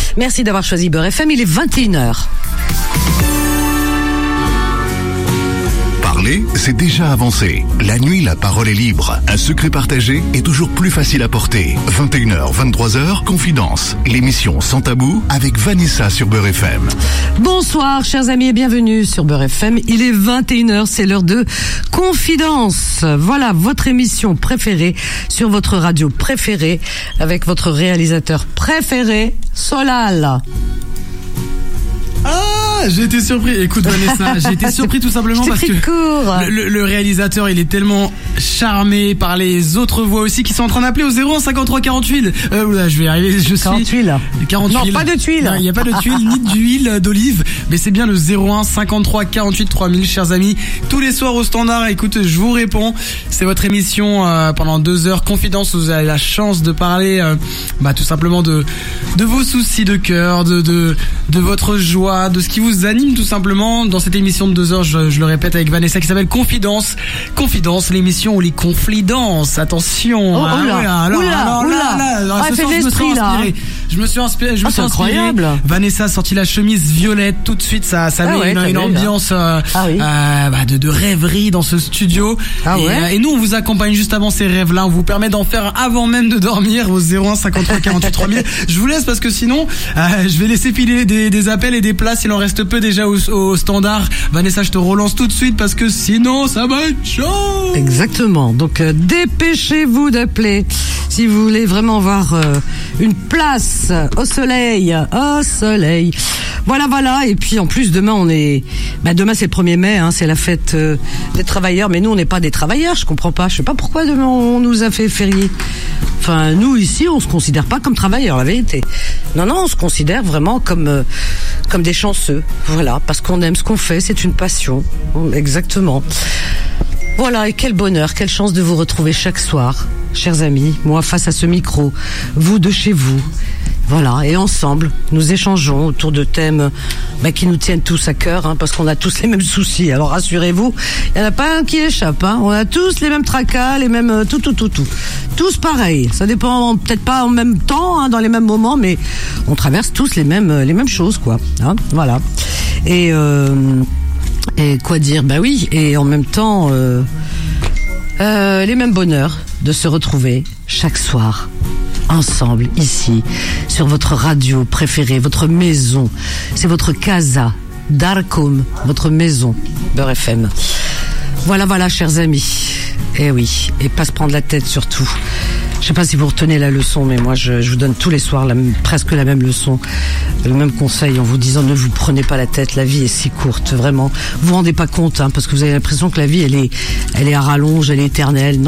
Merci d'avoir choisi Beurre FM, il est 21h. Parler, c'est déjà avancé. La nuit, la parole est libre. Un secret partagé est toujours plus facile à porter. 21h, 23h, Confidence. L'émission Sans Tabou avec Vanessa sur Beurre FM. Bonsoir, chers amis, et bienvenue sur Beurre FM. Il est 21h, c'est l'heure de Confidence. Voilà, votre émission préférée sur votre radio préférée avec votre réalisateur préféré, Solal. Ah, j'ai été surpris. Écoute Vanessa, j'ai été surpris tout simplement parce que le réalisateur, il est tellement charmé par les autres voix aussi qui sont en train d'appeler au 01 53 48. Là, je vais y arriver. 40 tuiles. Non, pas de tuiles. Il n'y a pas de tuiles ni d'huile d'olive, mais c'est bien le 01 53 48 3000, chers amis. Tous les soirs au standard. Écoute, je vous réponds. C'est votre émission pendant 2 heures Confidence. Vous avez la chance de parler, tout simplement de vos soucis de cœur, de votre joie, de ce qui vous anime tout simplement dans cette émission de 2 heures, je le répète, avec Vanessa, qui s'appelle Confidence, l'émission où les confidences, attention. Je me suis inspiré. Incroyable. Vanessa a sorti la chemise violette tout de suite, ça met une ambiance de rêverie dans ce studio. Et nous on vous accompagne juste avant ces rêves-là, on vous permet d'en faire avant même de dormir au 01 53 48 3000. Je vous laisse parce que sinon je vais laisser filer des appels et des places, il en reste peu déjà au standard. Vanessa, je te relance tout de suite parce que sinon ça va être chaud. Exactement, donc dépêchez-vous d'appeler si vous voulez vraiment avoir une place au soleil. Voilà, et puis en plus demain demain c'est le 1er mai, hein, c'est la fête des travailleurs, mais nous on n'est pas des travailleurs, je sais pas pourquoi demain on nous a fait férié. Enfin, nous ici on se considère pas comme travailleurs, la vérité. Non, on se considère vraiment comme des chanceux, voilà, parce qu'on aime ce qu'on fait, c'est une passion, exactement. Voilà, et quel bonheur, quelle chance de vous retrouver chaque soir, chers amis, moi face à ce micro, vous de chez vous. Voilà, et ensemble, nous échangeons autour de thèmes qui nous tiennent tous à cœur, hein, parce qu'on a tous les mêmes soucis. Alors rassurez-vous, il n'y en a pas un qui échappe, hein. On a tous les mêmes tracas, les mêmes tout. Tous pareils. Ça dépend peut-être pas en même temps, hein, dans les mêmes moments, mais on traverse tous les mêmes choses, quoi. Hein, voilà. Et quoi dire ? Oui, et en même temps, les mêmes bonheurs de se retrouver chaque soir. Ensemble, ici, sur votre radio préférée, votre maison. C'est votre casa, Darkum, votre maison, Beurre FM. Voilà, chers amis. Eh oui, et pas se prendre la tête surtout. Je sais pas si vous retenez la leçon, mais moi je vous donne tous les soirs presque la même leçon, le même conseil en vous disant ne vous prenez pas la tête, la vie est si courte, vraiment. Vous vous rendez pas compte, hein, parce que vous avez l'impression que la vie elle est à rallonge, elle est éternelle.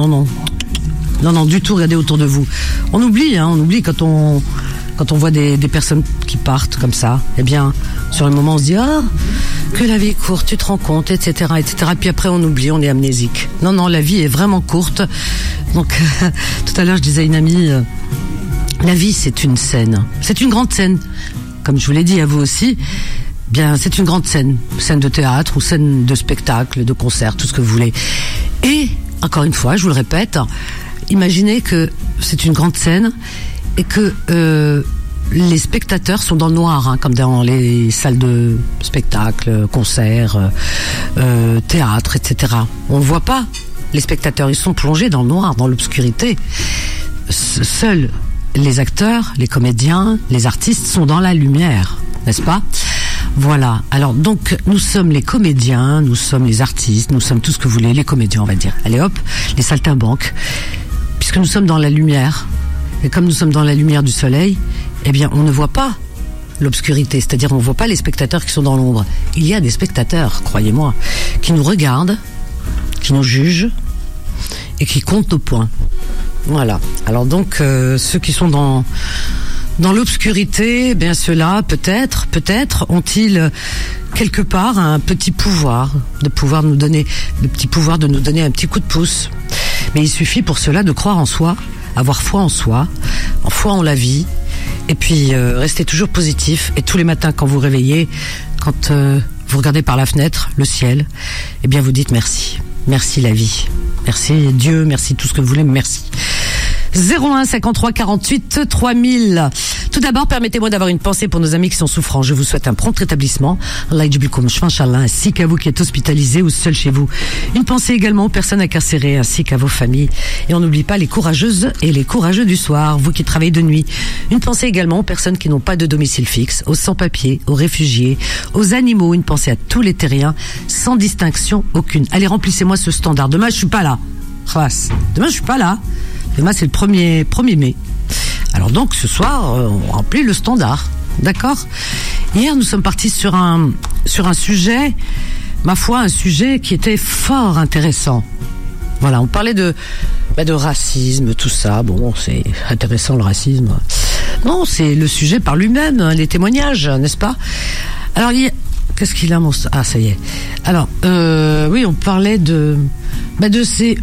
Non, du tout, regardez autour de vous. On oublie quand on voit des personnes qui partent comme ça. Eh bien, sur le moment, on se dit, que la vie est courte, tu te rends compte, etc. Puis après, on oublie, on est amnésique. Non, la vie est vraiment courte. Donc, tout à l'heure, je disais à une amie, la vie, c'est une scène. C'est une grande scène. Comme je vous l'ai dit à vous aussi, bien, c'est une grande scène. Scène de théâtre ou scène de spectacle, de concert, tout ce que vous voulez. Et, encore une fois, je vous le répète, imaginez que c'est une grande scène et que les spectateurs sont dans le noir, hein, comme dans les salles de spectacle, concerts, théâtre, etc. On ne voit pas les spectateurs, ils sont plongés dans le noir, dans l'obscurité. Seuls les acteurs, les comédiens, les artistes sont dans la lumière, n'est-ce pas ? Voilà. Alors donc nous sommes les comédiens, nous sommes les artistes, nous sommes tout ce que vous voulez, les comédiens on va dire. Allez hop, les saltimbanques. Puisque nous sommes dans la lumière, et comme nous sommes dans la lumière du soleil, eh bien on ne voit pas l'obscurité, c'est-à-dire on ne voit pas les spectateurs qui sont dans l'ombre. Il y a des spectateurs, croyez-moi, qui nous regardent, qui nous jugent et qui comptent nos points. Voilà. Alors donc ceux qui sont dans l'obscurité, bien ceux-là peut-être ont-ils quelque part un petit pouvoir de nous donner un petit coup de pouce. Mais il suffit pour cela de croire en soi, avoir foi en soi, en foi en la vie, et puis rester toujours positif. Et tous les matins quand vous vous réveillez, quand vous regardez par la fenêtre le ciel, eh bien vous dites merci la vie, merci Dieu, merci tout ce que vous voulez, merci. 01 53 48 3000. Tout d'abord, permettez-moi d'avoir une pensée pour nos amis qui sont souffrants. Je vous souhaite un prompt rétablissement. Allah yajibikoum shfa inchallah, ainsi qu'à vous qui êtes hospitalisés ou seuls chez vous. Une pensée également aux personnes incarcérées ainsi qu'à vos familles. Et on n'oublie pas les courageuses et les courageux du soir, vous qui travaillez de nuit. Une pensée également aux personnes qui n'ont pas de domicile fixe, aux sans-papiers, aux réfugiés, aux animaux. Une pensée à tous les terriens, sans distinction aucune. Allez, remplissez-moi ce standard. Demain, je suis pas là. Demain, je suis pas là. Demain, c'est le 1er mai. Alors donc, ce soir, on remplit le standard. D'accord ? Hier, nous sommes partis sur un sujet, ma foi, un sujet qui était fort intéressant. Voilà, on parlait de racisme, tout ça. Bon, c'est intéressant le racisme. Non, c'est le sujet par lui-même, hein, les témoignages, n'est-ce pas ? Alors, qu'est-ce qu'il a, mon... Ah, ça y est. Alors, oui, on parlait de ces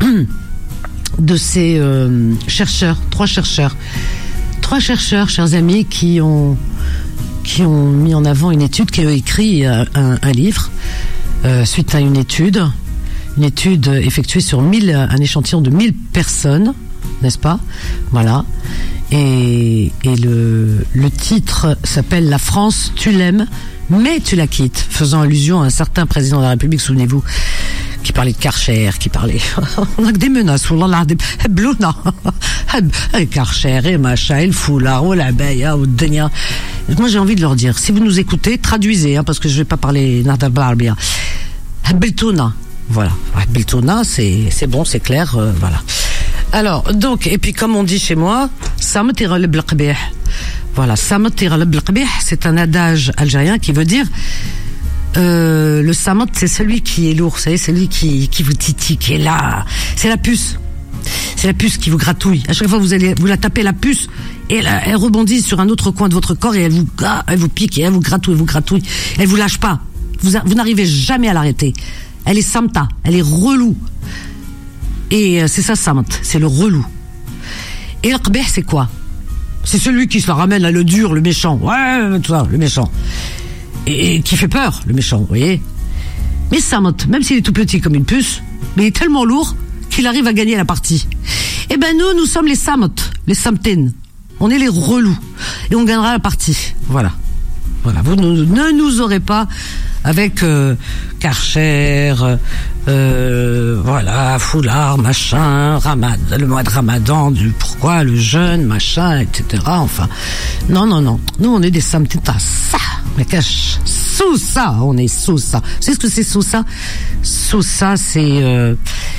chercheurs, trois chercheurs, chers amis, qui ont mis en avant une étude, qui ont écrit un livre suite à une étude effectuée sur un échantillon de 1000 personnes, n'est-ce pas ? Voilà. Et le titre s'appelle « La France, tu l'aimes, mais tu la quittes », faisant allusion à un certain président de la République, souvenez-vous, qui parlait de Karcher, qui parlait... On a que des menaces, wallah, des blouna. Karcher, et machin, et le foulard, ou la baya, ou le denia. Moi, j'ai envie de leur dire, si vous nous écoutez, traduisez, hein, parce que je vais pas parler nada barbia. Beltouna. Voilà. Beltouna, c'est bon, c'est clair, voilà. Alors, donc, et puis comme on dit chez moi, Samt ira blaqbih. Voilà, Samt ira blaqbih, c'est un adage algérien qui veut dire le samat, c'est celui qui est lourd, vous savez, celui qui vous titille, qui est là. C'est la puce. C'est la puce qui vous gratouille. À chaque fois, vous la tapez la puce, et elle rebondit sur un autre coin de votre corps, et elle vous pique, et elle vous gratouille. Elle vous lâche pas. Vous n'arrivez jamais à l'arrêter. Elle est samta, elle est relou. Et c'est ça, samat, c'est le relou. Et le qbih, c'est quoi ? C'est celui qui se la ramène à le dur, le méchant. Ouais, tout ça, le méchant. Et qui fait peur, le méchant, vous voyez. Mais Samat, même s'il est tout petit comme une puce, mais il est tellement lourd qu'il arrive à gagner la partie. Eh ben nous sommes les Samat, les Samten. On est les relous. Et on gagnera la partie. Voilà. Vous ne nous aurez pas avec Karcher, voilà, foulard, machin, le mois de Ramadan, pourquoi le jeûne, machin, etc. Enfin, non. Nous, on est des samtita, ça, mais cache, sous ça, on est sous ça. Vous savez ce que c'est sous ça ? Sous ça, c'est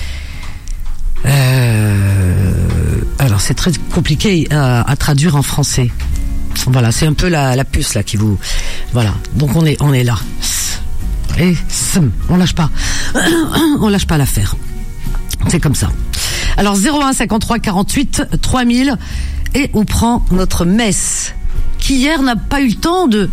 alors c'est très compliqué à traduire en français. Voilà, c'est un peu la puce là qui vous... Voilà, donc on est là. Et on lâche pas. On lâche pas l'affaire. C'est comme ça. Alors 01 53 48 3000 et on prend notre messe qui hier n'a pas eu le temps de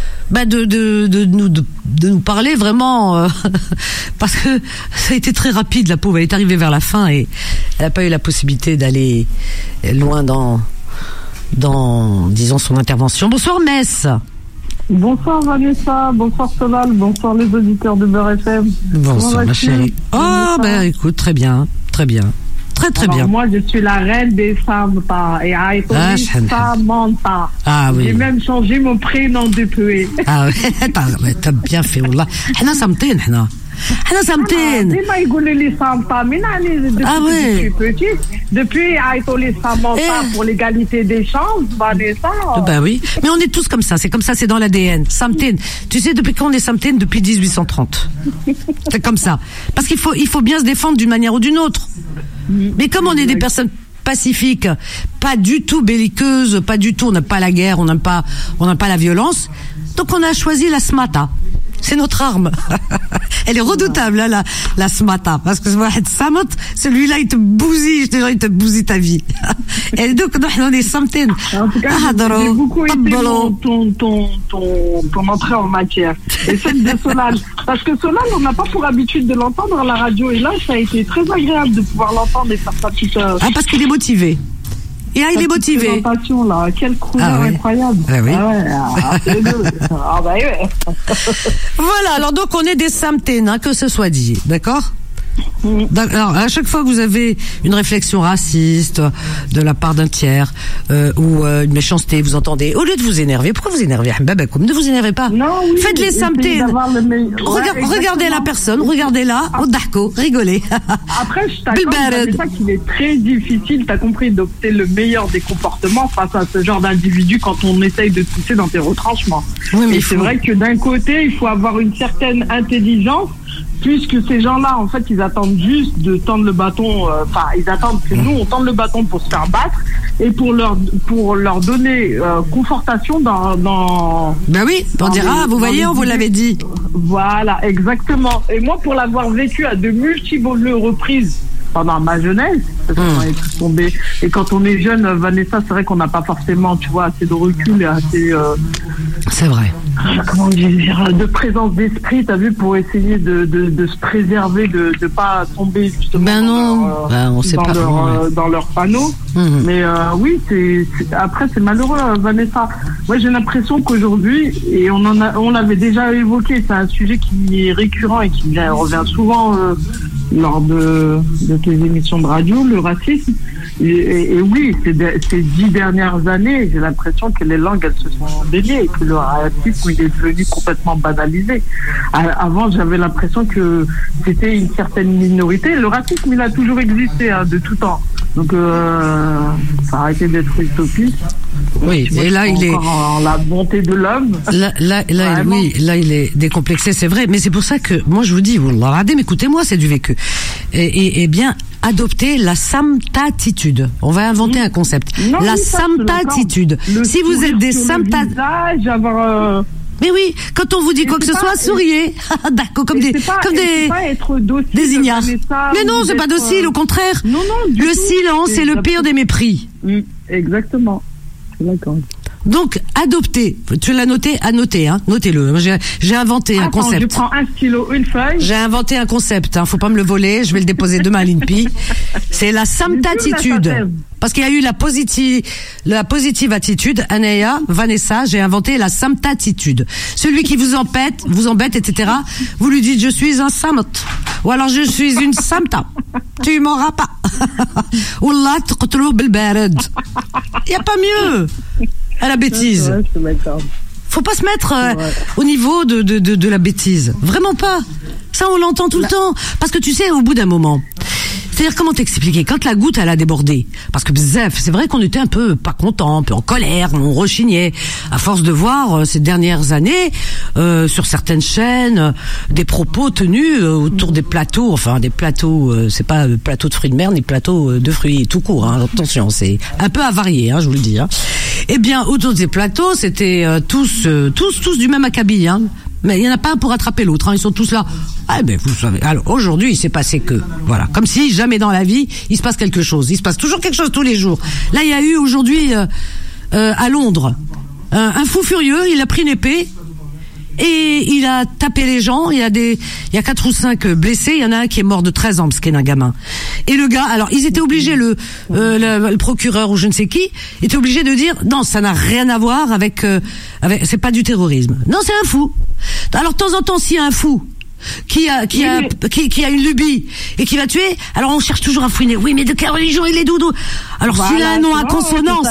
nous parler vraiment parce que ça a été très rapide, la pauvre. Elle est arrivée vers la fin et elle n'a pas eu la possibilité d'aller loin dans disons son intervention. Bonsoir Mess. Bonsoir Vanessa, bonsoir Solal, bonsoir les auditeurs de Beurre FM. Bonsoir ma chérie. Oh écoute, très bien. Très alors, bien. Moi je suis la reine des Samta et Aïtoli Samanta. Ah oui. J'ai même changé mon prénom depuis. Ah ouais, t'as bien fait wallah. Hna Samtin hna. حنا سامتين ديما يقولوا لي سامتا من يعني depuis Aïtoli Samanta pour l'égalité des chances, Vanessa. Ben oui, mais on est tous comme ça, c'est dans l'ADN. Samtin, tu sais depuis quand on est Samtin? Depuis 1830. C'est comme ça. Parce qu'il faut bien se défendre d'une manière ou d'une autre. Mais comme on est des personnes pacifiques, pas du tout belliqueuses, pas du tout, on n'aime pas la guerre, on n'aime pas la violence, donc on a choisi la smata. C'est notre arme. Elle est redoutable, hein, la smata. Parce que celui-là, il te bousille, il te bousille ta vie. Et donc, nous, on est samtines. En tout cas, j'ai beaucoup aimé ton entrée en matière. Et celle de Solal. Parce que Solal, on n'a pas pour habitude de l'entendre à la radio. Et là, ça a été très agréable de pouvoir l'entendre et faire sa petite... parce qu'il est motivé. Et là, il est motivé. Présentation, là. Quelle couleur incroyable. Ah oui. C'est deux. Ouais. Voilà, alors donc on est des samtines, hein, que ce soit dit, d'accord? Alors, à chaque fois que vous avez une réflexion raciste de la part d'un tiers ou une méchanceté, vous entendez, au lieu de vous énerver, pourquoi vous énervez? Ne vous énervez pas. Non, oui, faites les symptômes. Regardez la personne, regardez-la, rigolez. Après, je t'accorde, c'est ça qu'il est très difficile, t'as compris, d'opter le meilleur des comportements face à ce genre d'individu quand on essaye de te pousser dans tes retranchements. Oui, mais c'est vrai que d'un côté, il faut avoir une certaine intelligence, puisque ces gens-là, en fait, ils attendent juste de tendre le bâton, ils attendent que nous, on tende le bâton pour se faire battre et pour leur donner confortation dans Ben oui, on dira, vous voyez, on vous l'avait dit. Voilà, exactement. Et moi, pour l'avoir vécu à de multiples reprises pendant ma jeunesse, parce qu'on est tous tombés. Et quand on est jeune, Vanessa, c'est vrai qu'on n'a pas forcément, tu vois, assez de recul et assez... c'est vrai. Comment dire, de présence d'esprit, t'as vu, pour essayer de se préserver, de pas tomber justement dans leur panneau. Mais oui, après c'est malheureux, Vanessa. Moi, j'ai l'impression qu'aujourd'hui, et on l'avait déjà évoqué, c'est un sujet qui est récurrent et qui revient souvent lors de tes émissions de radio, le racisme. Et oui, ces 10 dernières années, j'ai l'impression que les langues, elles se sont déliées et que le racisme, il est devenu complètement banalisé. Avant, j'avais l'impression que c'était une certaine minorité. Le racisme, il a toujours existé, de tout temps. Donc, ça a arrêté d'être utopiste. Oui, et là, il est en la bonté de l'homme. Là, il est décomplexé, c'est vrai. Mais c'est pour ça que, moi, je vous dis, mais écoutez-moi, c'est du vécu. Et bien, adopter la samtatitude. On va inventer un concept. La samtatitude. Si vous êtes des mais oui, quand on vous dit quoi que ce soit, souriez. D'accord, comme des ignares. Mais non, c'est pas docile, au contraire. Non, le silence est le pire des mépris. Exactement. D'accord. Donc, adopter. Tu l'as noté, notez-le. J'ai inventé un concept. Je prends un stylo, une feuille. J'ai inventé un concept, faut pas me le voler, je vais le déposer demain à l'INPI. C'est la samtatitude. Parce qu'il y a eu la positive attitude, Anaya, Vanessa, j'ai inventé la samtatitude. Celui qui vous embête, etc., vous lui dites, je suis un samt. Ou alors, je suis une samta. Tu m'auras pas. Wallah, tqtluh bil barad. Y a pas mieux. À la bêtise. Faut pas se mettre au niveau de la bêtise. Vraiment pas. Ça, on l'entend tout le temps. Parce que tu sais, au bout d'un moment, c'est-à-dire, comment t'expliquer, quand la goutte elle a débordé, parce que c'est vrai qu'on était un peu pas content, un peu en colère, on rechignait à force de voir ces dernières années sur certaines chaînes des propos tenus autour des plateaux, c'est pas plateau de fruits de mer ni plateau de fruits tout court, attention, c'est un peu avarié, je vous le dis. Eh bien, autour de ces plateaux, c'était tous du même acabit, mais il y en a pas un pour attraper l'autre, ils sont tous là. Vous savez. Alors aujourd'hui, il s'est passé que, voilà, comme si jamais dans la vie il se passe quelque chose. Il se passe toujours quelque chose tous les jours. Là, il y a eu aujourd'hui à Londres un fou furieux. Il a pris une épée et il a tapé les gens. Il y a 4 ou 5 blessés. Il y en a un qui est mort de 13 ans, parce qu'il est un gamin. Et le gars, alors ils étaient obligés, le procureur ou je ne sais qui était obligé de dire non, ça n'a rien à voir avec c'est pas du terrorisme. Non, c'est un fou. Alors de temps en temps, s'il y a un fou qui a une lubie et qui va tuer, alors on cherche toujours à fouiner. Oui, mais de quelle religion il est, doudou? Alors s'il a un nom à consonance,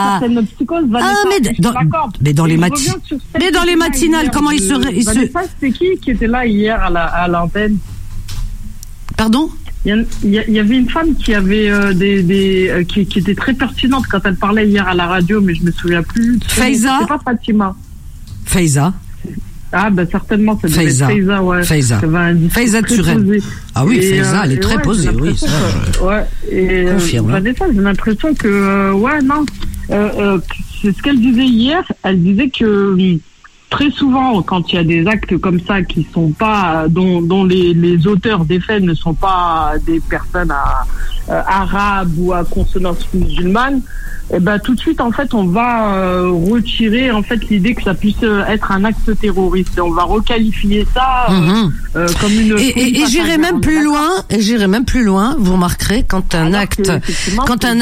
mais dans les matinales, comment il se c'est qui était là hier à l'antenne? Pardon? Il y avait une femme qui avait qui était très pertinente quand elle parlait hier à la radio, mais je me souviens plus. Faiza? C'est pas Fatima. Faiza? Ah, certainement, ça devait être Faiza, ouais. Faiza Turel. Ah oui, Faiza, elle est très posée, oui, ça, et confirme. Vanessa, j'ai l'impression que, c'est ce qu'elle disait hier. Elle disait que très souvent, quand il y a des actes comme ça qui sont pas, dont les auteurs des faits ne sont pas des personnes arabes ou à consonance musulmane, tout de suite, en fait, on va retirer, en fait, l'idée que ça puisse être un acte terroriste. Et on va requalifier ça comme une... Et j'irai même plus loin, vous remarquerez, quand un acte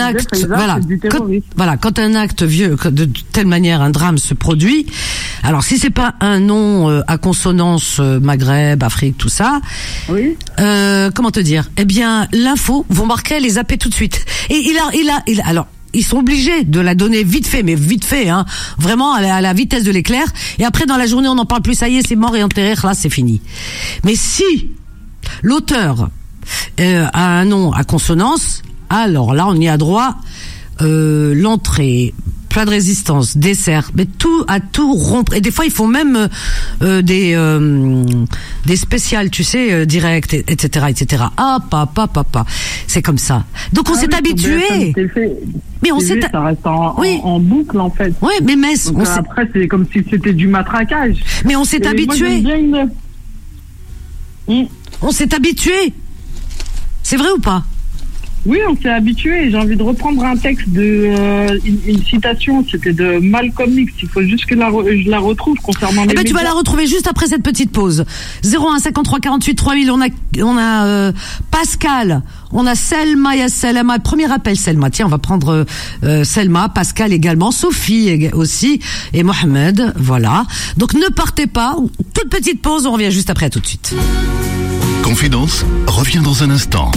vieux, de telle manière, un drame se produit, alors si si c'est pas un nom à consonance Maghreb, Afrique, tout ça, oui. Comment te dire? Eh bien, l'info, vous marquerez les zapper tout de suite. Et alors, ils sont obligés de la donner vite fait, hein, vraiment à la vitesse de l'éclair. Et après, dans la journée, on n'en parle plus. Ça y est, c'est mort et enterré. Là, c'est fini. Mais si l'auteur a un nom à consonance, alors là, on y a droit. L'entrée, plat de résistance, dessert, mais tout rompre. Et des fois, ils font même des spéciales, tu sais, direct, etc. Ah, papa. C'est comme ça. Donc, on s'est habitué. Mais on s'est ça reste en boucle, en fait. Oui, mais après, c'est comme si c'était du matraquage. Mais on s'est habitué. On s'est habitué. C'est vrai ou pas? Oui, on s'est habitué. J'ai envie de reprendre un texte une citation. C'était de Malcolm X. Il faut juste que je la retrouve concernant les médias. Tu vas la retrouver juste après cette petite pause. 01 53 48 3000. On a Pascal. On a Selma. Il y a Selma. Premier appel, Selma. Tiens, on va prendre Selma, Pascal également, Sophie aussi et Mohamed. Voilà. Donc ne partez pas. Toute petite pause. On revient juste après. À tout de suite. Confidence revient dans un instant.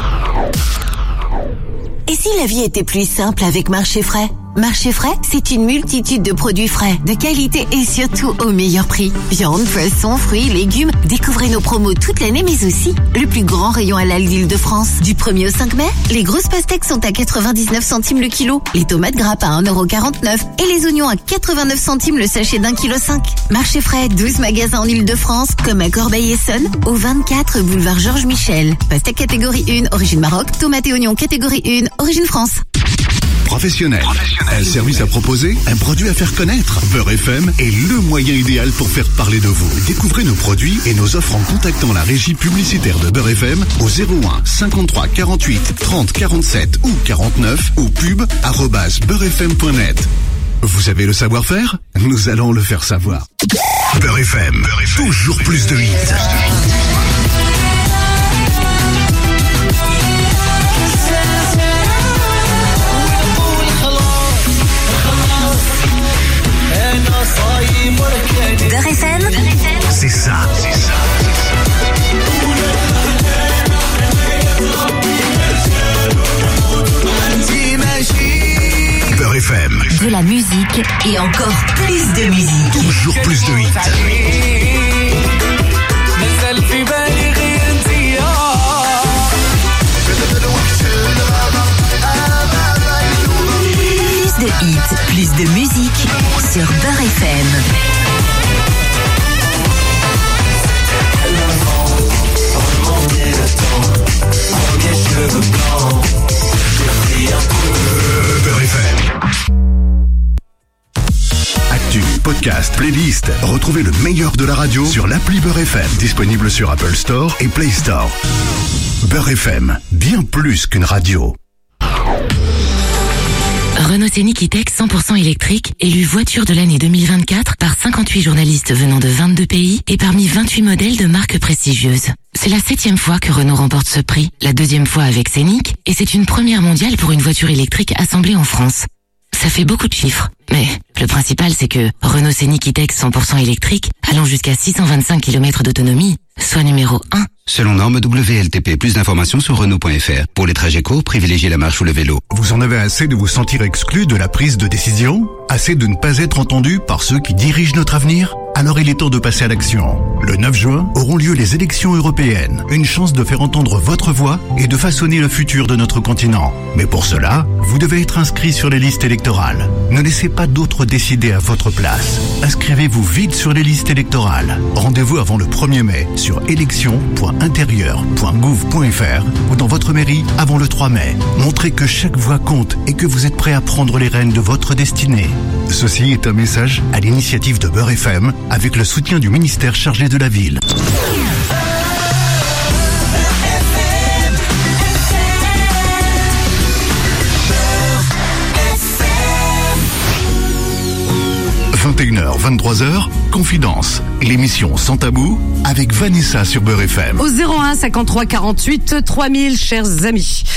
Et si la vie était plus simple avec Marché Frais? Marché Frais, c'est une multitude de produits frais, de qualité et surtout au meilleur prix. Viande, poissons, fruits, légumes. Découvrez nos promos toute l'année, mais aussi le plus grand rayon halal d'Île-de-France. Du 1er au 5 mai, les grosses pastèques sont à 99 centimes le kilo, les tomates grappes à 1,49€ et les oignons à 89 centimes le sachet d'1,5 kg. Marché Frais, 12 magasins en Île-de-France, comme à Corbeil-Essonnes, au 24 boulevard Georges Michel. Pastèque catégorie 1, origine Maroc, tomates et oignons catégorie 1, origine France. Professionnel. Un service à proposer, un produit à faire connaître. Beurre FM est le moyen idéal pour faire parler de vous. Découvrez nos produits et nos offres en contactant la régie publicitaire de Beurre FM au 01 53 48 30 47 ou 49 ou pub@beurrefm.net. Vous avez le savoir-faire? Nous allons le faire savoir. Beurre FM, toujours plus de hits. Beurre FM, c'est ça. Beurre FM. De la musique et encore plus de musique. Toujours plus de hits. Plus de hits, plus de musique sur Beurre FM. Beurre FM. Actu, podcast, playlist. Retrouvez le meilleur de la radio sur l'appli Beurre FM. Disponible sur Apple Store et Play Store. Beurre FM, bien plus qu'une radio. Renault Scénic E-Tech 100% électrique, élu voiture de l'année 2024 par 58 journalistes venant de 22 pays et parmi 28 modèles de marques prestigieuses. C'est la 7e fois que Renault remporte ce prix, la 2e fois avec Scénic, et c'est une première mondiale pour une voiture électrique assemblée en France. Ça fait beaucoup de chiffres, mais le principal c'est que Renault Scénic E-Tech 100% électrique, allant jusqu'à 625 km d'autonomie, soit numéro 1. Selon norme WLTP, plus d'informations sur Renault.fr. Pour les trajets courts, privilégiez la marche ou le vélo. Vous en avez assez de vous sentir exclu de la prise de décision? Assez de ne pas être entendu par ceux qui dirigent notre avenir? Alors il est temps de passer à l'action. Le 9 juin auront lieu les élections européennes. Une chance de faire entendre votre voix et de façonner le futur de notre continent. Mais pour cela, vous devez être inscrit sur les listes électorales. Ne laissez pas d'autres décider à votre place. Inscrivez-vous vite sur les listes électorales. Rendez-vous avant le 1er mai sur élections.intérieur.gouv.fr ou dans votre mairie avant le 3 mai. Montrez que chaque voix compte et que vous êtes prêt à prendre les rênes de votre destinée. Ceci est un message à l'initiative de Beurre FM avec le soutien du ministère chargé de la ville. « 21h, 23h, Confidence, l'émission sans tabou avec Vanessa sur Beurre FM. Au 01 53 48 3000, chers amis.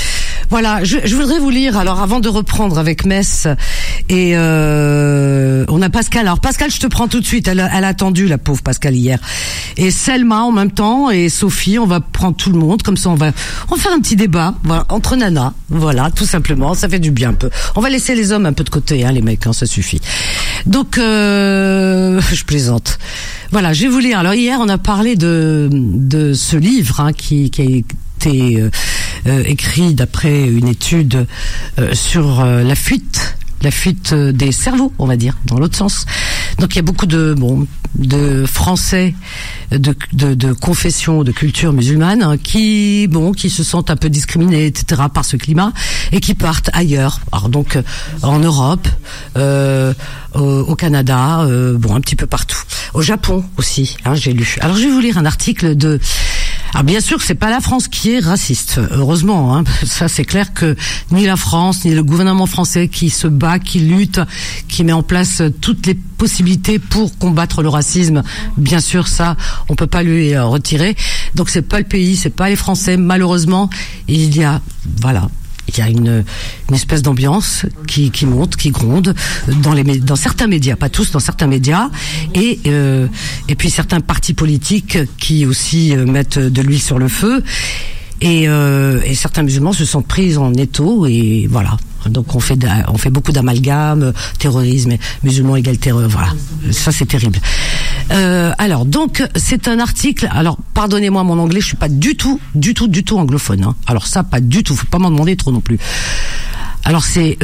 Voilà, je voudrais vous lire, alors avant de reprendre avec Metz, et on a Pascal. Alors Pascal, je te prends tout de suite, elle a attendu, la pauvre Pascal, hier. Et Selma en même temps, et Sophie, on va prendre tout le monde, comme ça on va faire un petit débat, voilà, entre nanas, voilà, tout simplement, ça fait du bien un peu. On va laisser les hommes un peu de côté, les mecs, ça suffit. Donc, je plaisante. Voilà, je vais vous lire. Alors hier, on a parlé de ce livre qui a été écrit d'après une étude sur la fuite des cerveaux, on va dire, dans l'autre sens. Donc il y a beaucoup de Français de confession, de culture musulmane qui se sentent un peu discriminés, etc. par ce climat et qui partent ailleurs. Alors donc en Europe, au Canada, un petit peu partout. Au Japon aussi, j'ai lu. Alors je vais vous lire un article de... Alors bien sûr que c'est pas la France qui est raciste, heureusement. Ça c'est clair que ni la France ni le gouvernement français qui se bat, qui lutte, qui met en place toutes les possibilités pour combattre le racisme. Bien sûr, ça on peut pas lui retirer. Donc c'est pas le pays, c'est pas les Français. Malheureusement, il y a une espèce d'ambiance qui monte, qui gronde dans certains médias, pas tous, dans certains médias, et puis certains partis politiques qui aussi mettent de l'huile sur le feu, et certains musulmans se sentent pris en étau, et voilà. Donc on fait beaucoup d'amalgames, terrorisme, musulmans égale terreur, voilà. Ça c'est terrible. Alors donc c'est un article. Alors pardonnez-moi mon anglais, je suis pas du tout anglophone. Alors ça pas du tout. Faut pas m'en demander trop non plus. Alors c'est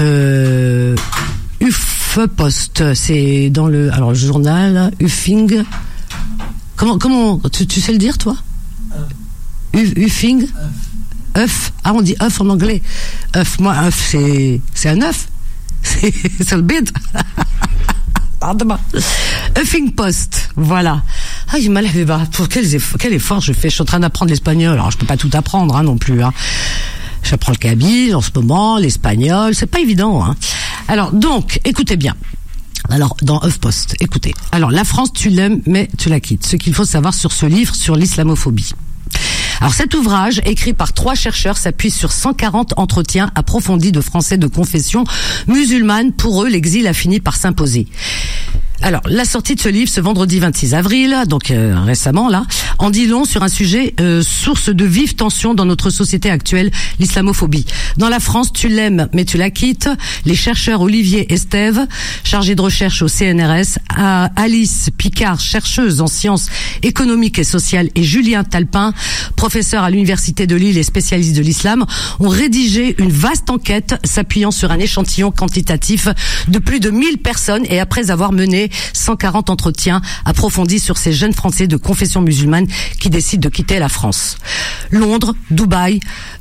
UFPost. C'est dans le journal Uffing. Comment tu sais le dire toi? Uffing. œuf. Ah, on dit œuf en anglais. œuf, moi, œuf, c'est un œuf. C'est le bide. Pardon. Huffington Post, voilà. Ah, il m'a lavé bas. Pour quel effort je fais? Je suis en train d'apprendre l'espagnol. Alors, je peux pas tout apprendre, non plus, J'apprends le kabyle en ce moment, l'espagnol. C'est pas évident, Alors, donc, écoutez bien. Alors, dans HuffPost, écoutez. Alors, la France, tu l'aimes, mais tu la quittes. Ce qu'il faut savoir sur ce livre sur l'islamophobie. Alors cet ouvrage, écrit par 3 chercheurs, s'appuie sur 140 entretiens approfondis de Français de confession musulmane. Pour eux, l'exil a fini par s'imposer. Alors, la sortie de ce livre ce vendredi 26 avril, donc récemment là, en dit long sur un sujet source de vives tensions dans notre société actuelle, l'islamophobie. Dans la France, tu l'aimes mais tu la quittes. Les chercheurs Olivier Estève, chargé de recherche au CNRS, Alice Picard, chercheuse en sciences économiques et sociales, et Julien Talpin, professeur à l'université de Lille et spécialiste de l'islam, ont rédigé une vaste enquête s'appuyant sur un échantillon quantitatif de plus de 1000 personnes, et après avoir mené 140 entretiens approfondis sur ces jeunes Français de confession musulmane qui décident de quitter la France. Londres, Dubaï,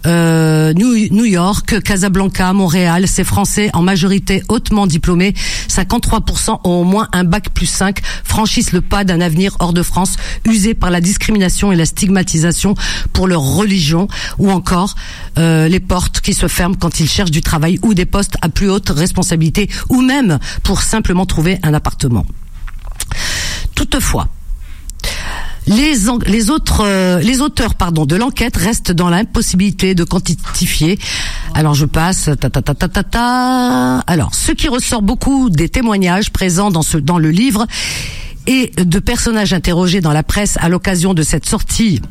New York, Casablanca, Montréal, ces Français en majorité hautement diplômés, 53% ont au moins un bac+5, franchissent le pas d'un avenir hors de France, usés par la discrimination et la stigmatisation pour leur religion, ou encore les portes qui se ferment quand ils cherchent du travail ou des postes à plus haute responsabilité, ou même pour simplement trouver un appartement. Toutefois, les auteurs de l'enquête restent dans l'impossibilité de quantifier. Alors je passe. Alors, ce qui ressort beaucoup des témoignages présents dans le livre et de personnages interrogés dans la presse à l'occasion de cette sortie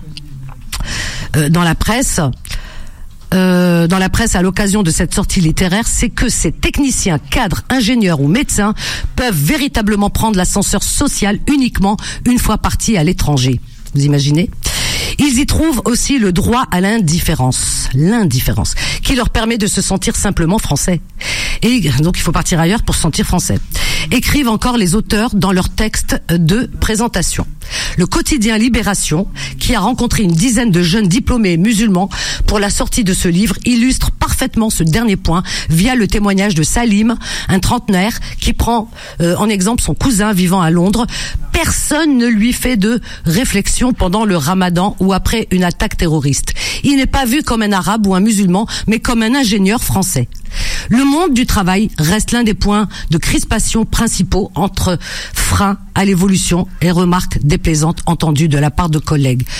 à l'occasion de cette sortie littéraire, c'est que ces techniciens, cadres, ingénieurs ou médecins peuvent véritablement prendre l'ascenseur social uniquement une fois partis à l'étranger. Vous imaginez ? Ils y trouvent aussi le droit à l'indifférence, qui leur permet de se sentir simplement français. Et donc il faut partir ailleurs pour se sentir français. Écrivent encore les auteurs dans leur texte de présentation. Le quotidien Libération, qui a rencontré une dizaine de jeunes diplômés musulmans pour la sortie de ce livre, illustre parfaitement ce dernier point via le témoignage de Salim, un trentenaire qui prend en exemple son cousin vivant à Londres. Personne ne lui fait de réflexion pendant le Ramadan ou après une attaque terroriste. Il n'est pas vu comme un arabe ou un musulman, mais comme un ingénieur français. Le monde du travail reste l'un des points de crispation principaux entre freins à l'évolution et remarques déplaisantes entendues de la part de collègues.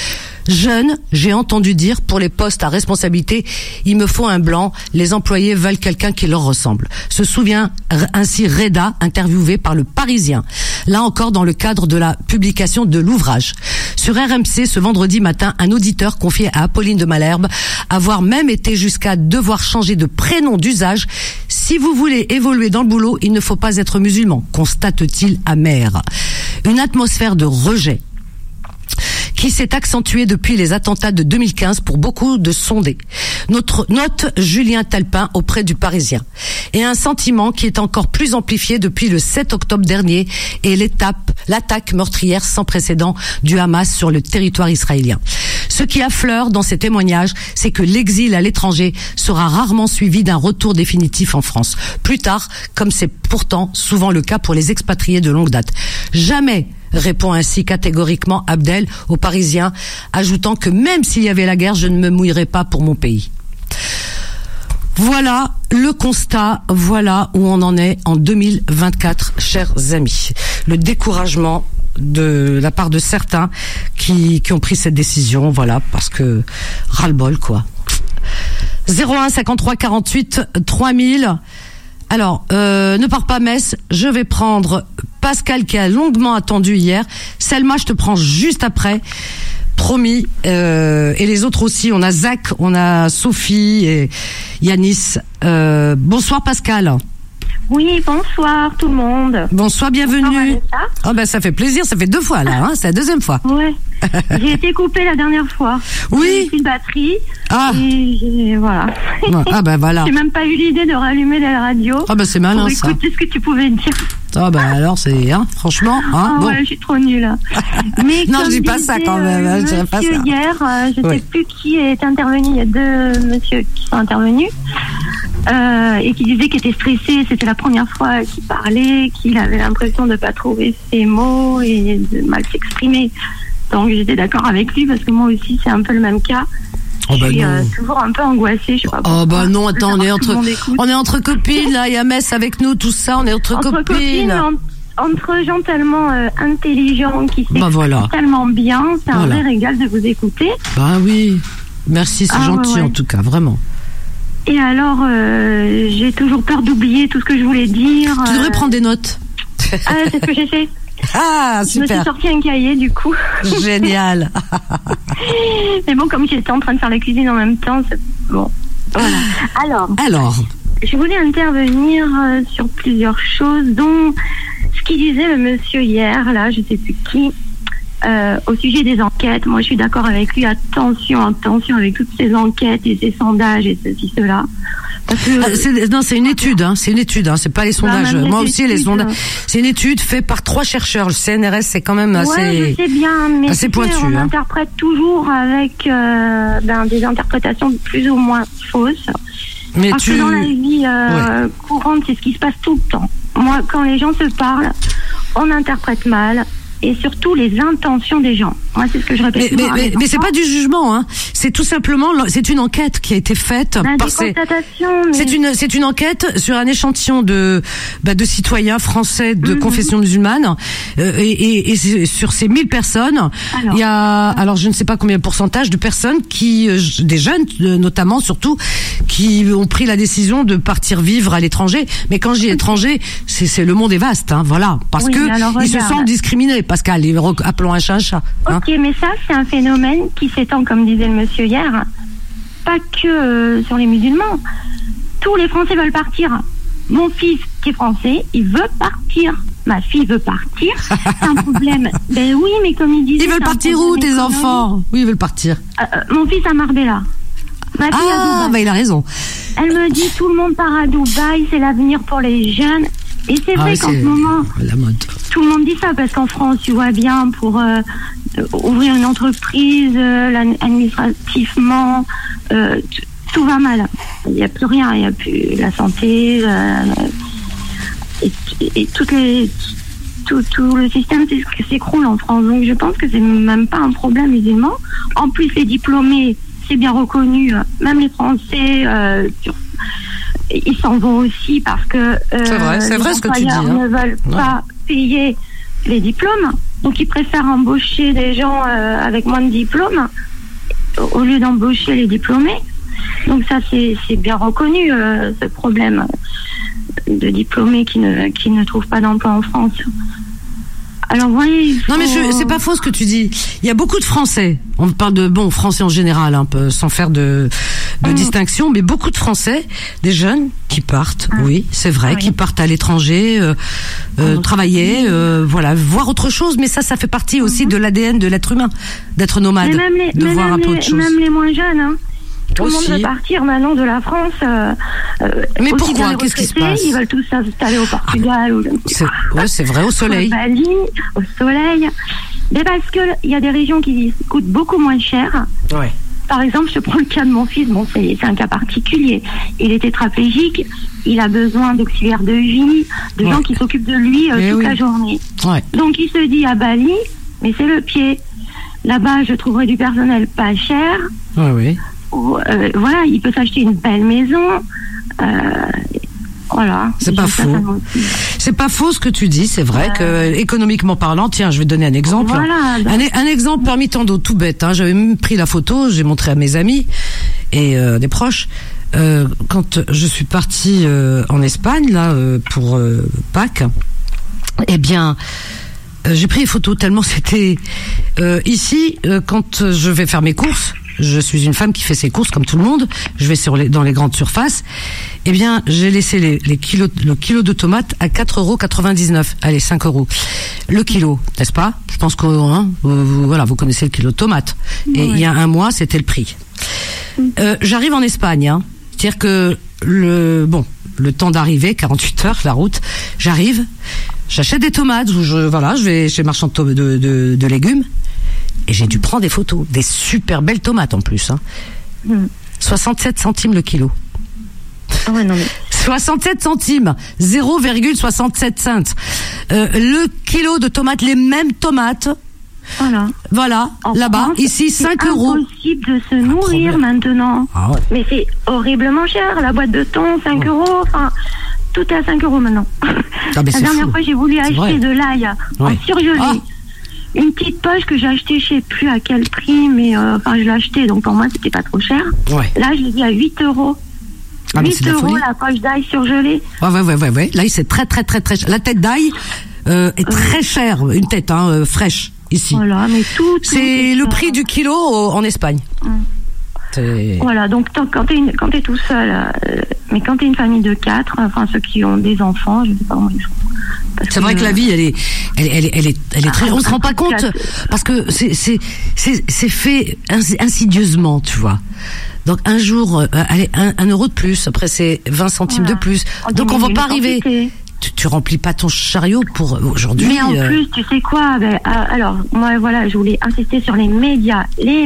Jeune, j'ai entendu dire, pour les postes à responsabilité, il me faut un blanc, les employés veulent quelqu'un qui leur ressemble. Se souvient ainsi Reda, interviewé par Le Parisien. Là encore dans le cadre de la publication de l'ouvrage. Sur RMC, ce vendredi matin, un auditeur confiait à Apolline de Malherbe avoir même été jusqu'à devoir changer de prénom d'usage. Si vous voulez évoluer dans le boulot, il ne faut pas être musulman, constate-t-il amer. Une atmosphère de rejet qui s'est accentuée depuis les attentats de 2015 pour beaucoup de sondés. Note Julien Talpin auprès du Parisien. Et un sentiment qui est encore plus amplifié depuis le 7 octobre dernier et l'attaque meurtrière sans précédent du Hamas sur le territoire israélien. Ce qui affleure dans ces témoignages, c'est que l'exil à l'étranger sera rarement suivi d'un retour définitif en France. Plus tard, comme c'est pourtant souvent le cas pour les expatriés de longue date. Jamais, répond ainsi catégoriquement Abdel aux Parisiens, ajoutant que même s'il y avait la guerre, je ne me mouillerais pas pour mon pays. Voilà le constat, voilà où on en est en 2024, chers amis. Le découragement de la part de certains qui ont pris cette décision, voilà, parce que ras-le-bol, quoi. 01 53 48 3000. Alors, ne pars pas Metz, je vais prendre Pascal qui a longuement attendu hier. Selma, je te prends juste après. Promis. Et les autres aussi, on a Zach, on a Sophie et Yanis. Bonsoir Pascal. Oui, bonsoir tout le monde. Bonsoir, bienvenue. Oh ben ça fait plaisir, ça fait 2 fois là, hein, c'est la 2e fois. Ouais. J'ai été coupée la dernière fois. Oui. J'ai une batterie. Ah. Et voilà. Ah ben voilà. J'ai même pas eu l'idée de rallumer la radio. Ah ben c'est malin ça. Pour écouter ce que tu pouvais dire. Ah ben alors c'est, hein, franchement. Hein, ah bon. ouais, je suis trop nulle. Mais non, je dis pas ça quand même. Hein, je dis pas ça. Hier, je sais plus qui est intervenu. Il y a 2 messieurs qui sont intervenus. Et qui disait qu'il était stressé, c'était la première fois qu'il parlait, qu'il avait l'impression de pas trouver ses mots et de mal s'exprimer. Donc j'étais d'accord avec lui parce que moi aussi c'est un peu le même cas. Oh bah je suis toujours un peu angoissée, je sais pas pourquoi. Oh bah non, attends, on est entre copines là, il y a Metz avec nous, tout ça, on est entre copines. Entre gens tellement intelligents qui s'expriment tellement bien, c'est un vrai régal de vous écouter. Bah oui, merci, c'est gentil en tout cas, vraiment. Et alors, j'ai toujours peur d'oublier tout ce que je voulais dire. Tu devrais prendre des notes. Ah, c'est ce que j'ai fait. Ah, super. Je me suis sorti un cahier, du coup. Génial. Mais bon, comme j'étais en train de faire la cuisine en même temps, c'est bon. Voilà. Alors, je voulais intervenir sur plusieurs choses, dont ce qu'il disait le monsieur hier, là, je sais plus qui, au sujet des enquêtes. Moi, je suis d'accord avec lui. Attention avec toutes ces enquêtes et ces sondages et ceci, cela. Parce que c'est une étude, hein. C'est une étude, hein. C'est pas les sondages. Moi aussi, les sondages. C'est une étude faite par 3 chercheurs. Le CNRS, c'est quand même assez. Ouais, je sais bien, mais assez pointu. On interprète toujours avec des interprétations plus ou moins fausses. Mais parce que dans la vie courante, c'est ce qui se passe tout le temps. Moi, quand les gens se parlent, on interprète mal. Et surtout les intentions des gens. Moi, c'est ce que je répète. Mais c'est pas du jugement, hein. C'est tout simplement, c'est une enquête qui a été faite par c'est une enquête sur un échantillon de citoyens français de confession musulmane, et sur ces 1000 personnes, il y a, alors je ne sais pas combien de pourcentage de personnes des jeunes, notamment, surtout, qui ont pris la décision de partir vivre à l'étranger. Mais quand je dis étranger, c'est le monde est vaste, hein, voilà. Parce que ils se sentent discriminés. Pascal, appelons un chat un chat. Ok, mais ça, c'est un phénomène qui s'étend, comme disait le monsieur hier, pas que sur les musulmans. Tous les Français veulent partir. Mon fils, qui est français, il veut partir. Ma fille veut partir. C'est un problème. Ben oui, mais comme il disait... Ils veulent partir où, tes enfants? Oui, ils veulent partir. Mon fils à Marbella. Ma fille à Dubaï. Il a raison. Elle me dit, tout le monde part à Dubaï, c'est l'avenir pour les jeunes. Et c'est vrai qu'en ce moment, la mode. Tout le monde dit ça parce qu'en France, tu vois bien, pour ouvrir une entreprise, administrativement, tout va mal. Il n'y a plus rien, il n'y a plus la santé, et tout le système s'écroule en France. Donc je pense que c'est même pas un problème musulman. En plus, les diplômés, c'est bien reconnu, même les Français, ils s'en vont aussi parce que c'est vrai ce que tu dis, hein. Ne veulent pas payer les diplômes, donc ils préfèrent embaucher des gens avec moins de diplômes au lieu d'embaucher les diplômés. Donc ça, c'est bien reconnu, ce problème de diplômés qui ne trouvent pas d'emploi en France. Alors, vous voyez, non, mais c'est pas faux ce que tu dis. Il y a beaucoup de Français. On parle de, Français en général, un peu, sans faire de distinction, mais beaucoup de Français, des jeunes qui partent, oui, c'est vrai, qui partent à l'étranger, travailler, voir autre chose, mais ça fait partie aussi de l'ADN de l'être humain, d'être nomade, de voir un peu autre chose. Même les moins jeunes, hein. Tout le monde veut partir maintenant de la France. Mais pourquoi? Qu'est-ce qui se passe? Ils veulent tous s'installer au Portugal. C'est vrai, au soleil. Bali, au soleil. Mais parce que il y a des régions qui coûtent beaucoup moins cher. Ouais. Par exemple, je prends le cas de mon fils. Bon, c'est un cas particulier. Il est tétraplégique. Il a besoin d'auxiliaires de vie, de gens qui s'occupent de lui toute la journée. Ouais. Donc, il se dit à Bali, mais c'est le pied. Là-bas, je trouverai du personnel pas cher. Oui. Voilà, il peut s'acheter une belle maison. Voilà. C'est pas faux. C'est pas faux ce que tu dis. C'est vrai que économiquement parlant, tiens, je vais te donner un exemple. Voilà, un exemple parmi tant d'autres, tout bête. Hein. J'avais même pris la photo, j'ai montré à mes amis et des proches. Quand je suis partie en Espagne là pour Pâques, eh bien. J'ai pris les photos tellement c'était ici quand je vais faire mes courses. Je suis une femme qui fait ses courses comme tout le monde. Je vais dans les grandes surfaces. Eh bien, j'ai laissé le kilo de tomates à 4,99 €. Allez, 5 €. Le kilo, n'est-ce pas? Je pense que vous connaissez le kilo de tomates. Et il y a un mois, c'était le prix. J'arrive en Espagne. Hein. C'est-à-dire que le temps d'arriver, 48 heures, la route, j'arrive, j'achète des tomates. Je vais chez marchand de légumes. Et j'ai dû prendre des photos, des super belles tomates en plus. Hein. 67 centimes le kilo. Ah ouais, non mais... 67 centimes, 0,67 cents. Le kilo de tomates, les mêmes tomates. Voilà, là-bas, France, ici 5 €. C'est impossible de se nourrir maintenant. Ah ouais. Mais c'est horriblement cher, la boîte de thon, 5 €, enfin... Tout est à 5 € maintenant. La dernière fois, j'ai voulu acheter de l'ail en surgelé. Une petite poche que j'ai achetée, je sais plus à quel prix, mais je l'ai achetée, donc pour moi c'était pas trop cher. Ouais. Là, je l'ai dit à 8 €. 8 € la poche d'ail surgelée. Ouais. Là, c'est très très très très cher. La tête d'ail est très chère, une tête fraîche ici. Voilà, mais c'est le prix du kilo en Espagne. Voilà, donc quand t'es tout seul, mais quand t'es une famille de 4, enfin ceux qui ont des enfants, je sais pas comment ils font. C'est vrai que la vie, elle est très. On se rend pas compte parce que c'est fait insidieusement, tu vois. Donc un jour, allez, 1 € de plus. Après c'est 20 centimes de plus. Donc on va pas arriver. Tu remplis pas ton chariot pour aujourd'hui. Mais en plus, tu sais quoi? Alors moi, voilà, je voulais insister sur les médias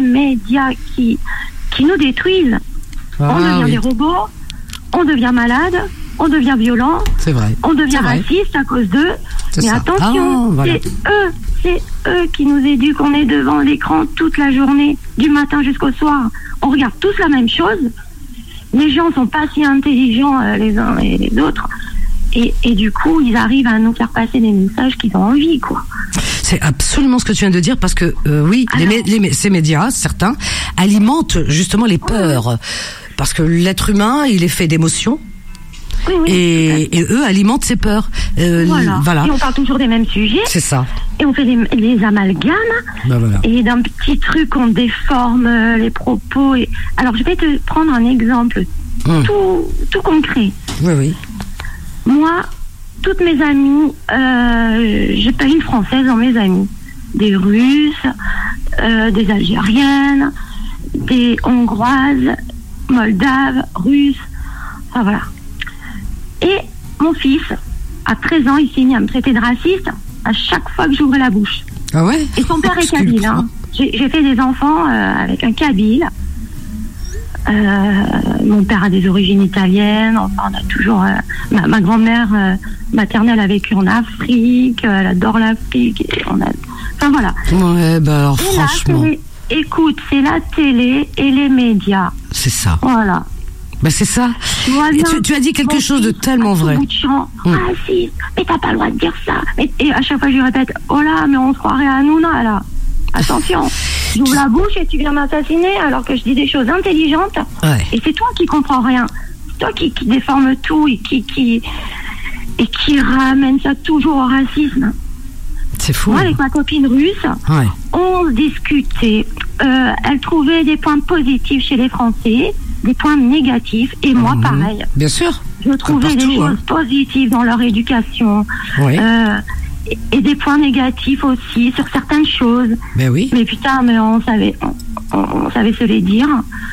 qui nous détruisent. On devient des robots, on devient malade, on devient violent, c'est vrai. On devient raciste à cause d'eux. Mais attention, c'est eux qui nous éduquent. On est devant l'écran toute la journée, du matin jusqu'au soir. On regarde tous la même chose. Les gens sont pas si intelligents les uns et les autres. Et du coup, ils arrivent à nous faire passer des messages qu'ils ont envie, quoi. C'est absolument ce que tu viens de dire parce que ces médias, certains, alimentent justement les peurs. Parce que l'être humain, il est fait d'émotions. Oui, et eux alimentent ces peurs. Voilà. Et on parle toujours des mêmes sujets. C'est ça. Et on fait les amalgames. Et d'un petit truc, on déforme les propos. Alors, je vais te prendre un exemple tout concret. Oui. Moi, toutes mes amies, j'ai pas une Française dans mes amies. Des Russes, des Algériennes, des Hongroises, Moldaves, Russes. Enfin, voilà. Et mon fils, à 13 ans, il s'est mis à me traiter de raciste à chaque fois que j'ouvrais la bouche. Ah ouais? Et son père est kabyle. Hein. J'ai fait des enfants avec un kabyle. Mon père a des origines italiennes. Enfin, on a toujours... ma grand-mère maternelle a vécu en Afrique. Elle adore l'Afrique. Enfin, voilà. Ouais, alors franchement... Écoute, c'est la télé et les médias. C'est ça. Voilà. C'est ça. Tu as dit quelque chose de tellement vrai. Si, mais t'as pas le droit de dire ça. Et à chaque fois, je lui répète, oh là, mais on se croirait à Hanouna, là. Attention. J'ouvre la bouche et tu viens m'assassiner alors que je dis des choses intelligentes. Ouais. Et c'est toi qui comprends rien. C'est toi qui déforme tout et qui ramène ça toujours au racisme. C'est fou. Moi, avec ma copine russe, on discutait. Elle trouvait des points positifs chez les Français, des points négatifs, et moi, pareil. Bien sûr. Je trouvais des choses positives dans leur éducation, et des points négatifs aussi sur certaines choses. Ben oui. Mais putain, mais on savait se les dire.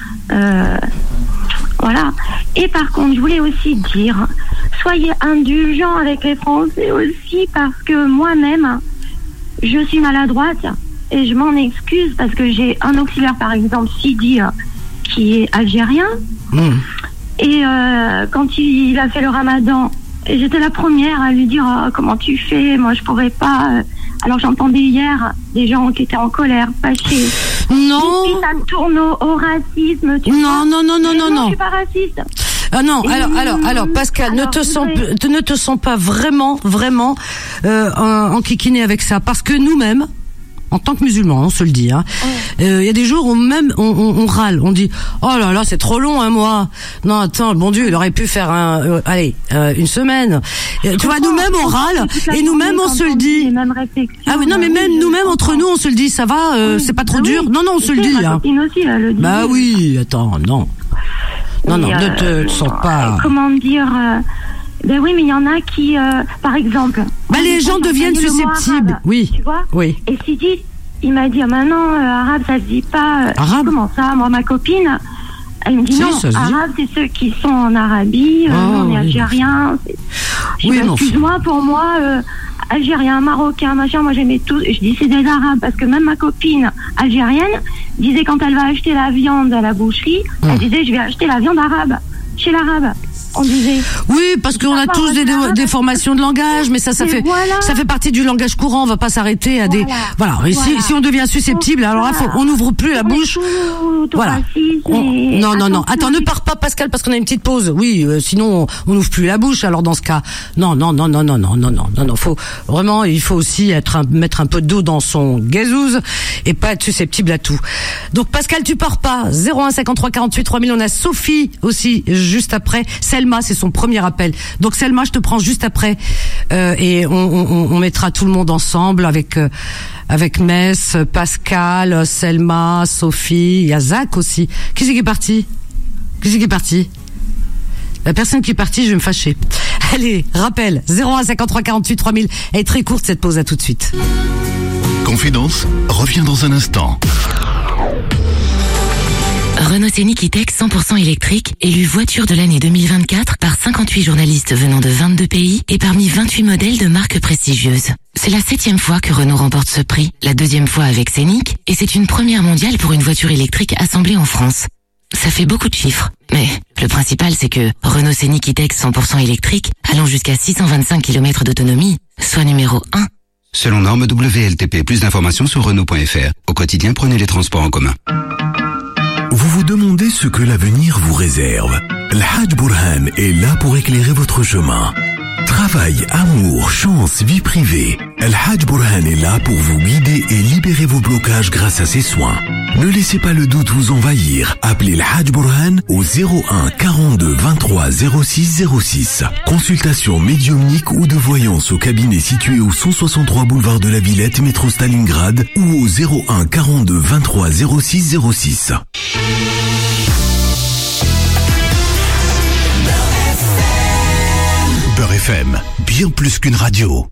Voilà. Et par contre, je voulais aussi dire, soyez indulgents avec les Français aussi, parce que moi-même, je suis maladroite et je m'en excuse parce que j'ai un auxiliaire, par exemple, Sidi, qui est algérien. Et quand il a fait le ramadan, j'étais la première à lui dire comment tu fais, moi je pourrais pas. Alors j'entendais hier des gens qui étaient en colère, fâchés. Non. Et puis ça me tourne au racisme. Tu vois. Non. Je suis pas raciste. Ah non, alors Pascal, ne te sens pas vraiment enquiquiné avec ça, parce que nous-mêmes, en tant que musulmans, on se le dit, y a des jours où même on râle, on dit oh là là, c'est trop long un mois. Non, attends, bon Dieu, il aurait pu faire une semaine. Tu vois, nous-mêmes on râle et nous-mêmes on se le dit. Ah oui, non, mais même nous-mêmes entre nous on se le dit, ça va, c'est pas trop dur. Non, on se le dit. Ma copine aussi, elle le dit. Bah oui, attends, non, ne te sens pas. Comment dire ben oui, mais il y en a qui, par exemple... les gens deviennent susceptibles, oui. Tu vois ? Oui. Et Sidi, il m'a dit, maintenant, arabe, ça se dit pas... Arabe ? Comment ça ? Moi, ma copine, elle me dit, non, arabe, c'est ceux qui sont en Arabie, on est algériens. Excuse-moi, pour moi, algérien, marocain, machin, moi j'aimais tout. Je dis, c'est des arabes, parce que même ma copine algérienne disait, quand elle va acheter la viande à la boucherie, elle disait, je vais acheter la viande arabe, chez l'arabe. On disait. Oui, parce qu'on a tous des formations de langage, mais ça fait partie du langage courant. On va pas s'arrêter à des. Voilà. Et si on devient susceptible, alors là, on n'ouvre plus la bouche. Voilà. Non. Attends, ne pars pas, Pascal, parce qu'on a une petite pause. Oui, sinon on n'ouvre plus la bouche. Alors dans ce cas, non. Il faut aussi mettre un peu d'eau dans son gazouze et pas être susceptible à tout. Donc Pascal, tu pars pas. 01 53 48 3000. On a Sophie aussi juste après. Selma, c'est son premier appel. Donc Selma, je te prends juste après et on mettra tout le monde ensemble avec Mess, Pascal, Selma, Sophie, il y a Zach aussi. Qui c'est qui est parti? La personne qui est partie, je vais me fâcher. Allez, rappel 01 53 48 3000. Elle est très courte cette pause, à tout de suite. Confidence revient dans un instant. Renault Scénic E-Tech 100% électrique, élu voiture de l'année 2024 par 58 journalistes venant de 22 pays et parmi 28 modèles de marques prestigieuses. C'est la 7e fois que Renault remporte ce prix, la 2e fois avec Scénic, et c'est une première mondiale pour une voiture électrique assemblée en France. Ça fait beaucoup de chiffres, mais le principal c'est que Renault Scénic E-Tech 100% électrique, allant jusqu'à 625 km d'autonomie, soit numéro 1. Selon norme WLTP, plus d'informations sur Renault.fr. Au quotidien, prenez les transports en commun. Vous vous demandez ce que l'avenir vous réserve. Al-Hajj Burhan est là pour éclairer votre chemin. Travail, amour, chance, vie privée. Al-Hajj Burhan est là pour vous guider et libérer vos blocages grâce à ses soins. Ne laissez pas le doute vous envahir. Appelez Al-Hajj Burhan au 01 42 23 06 06. Consultation médiumnique ou de voyance au cabinet situé au 163 boulevard de la Villette, métro Stalingrad, ou au 01 42 23 06 06. Beurre FM, bien plus qu'une radio.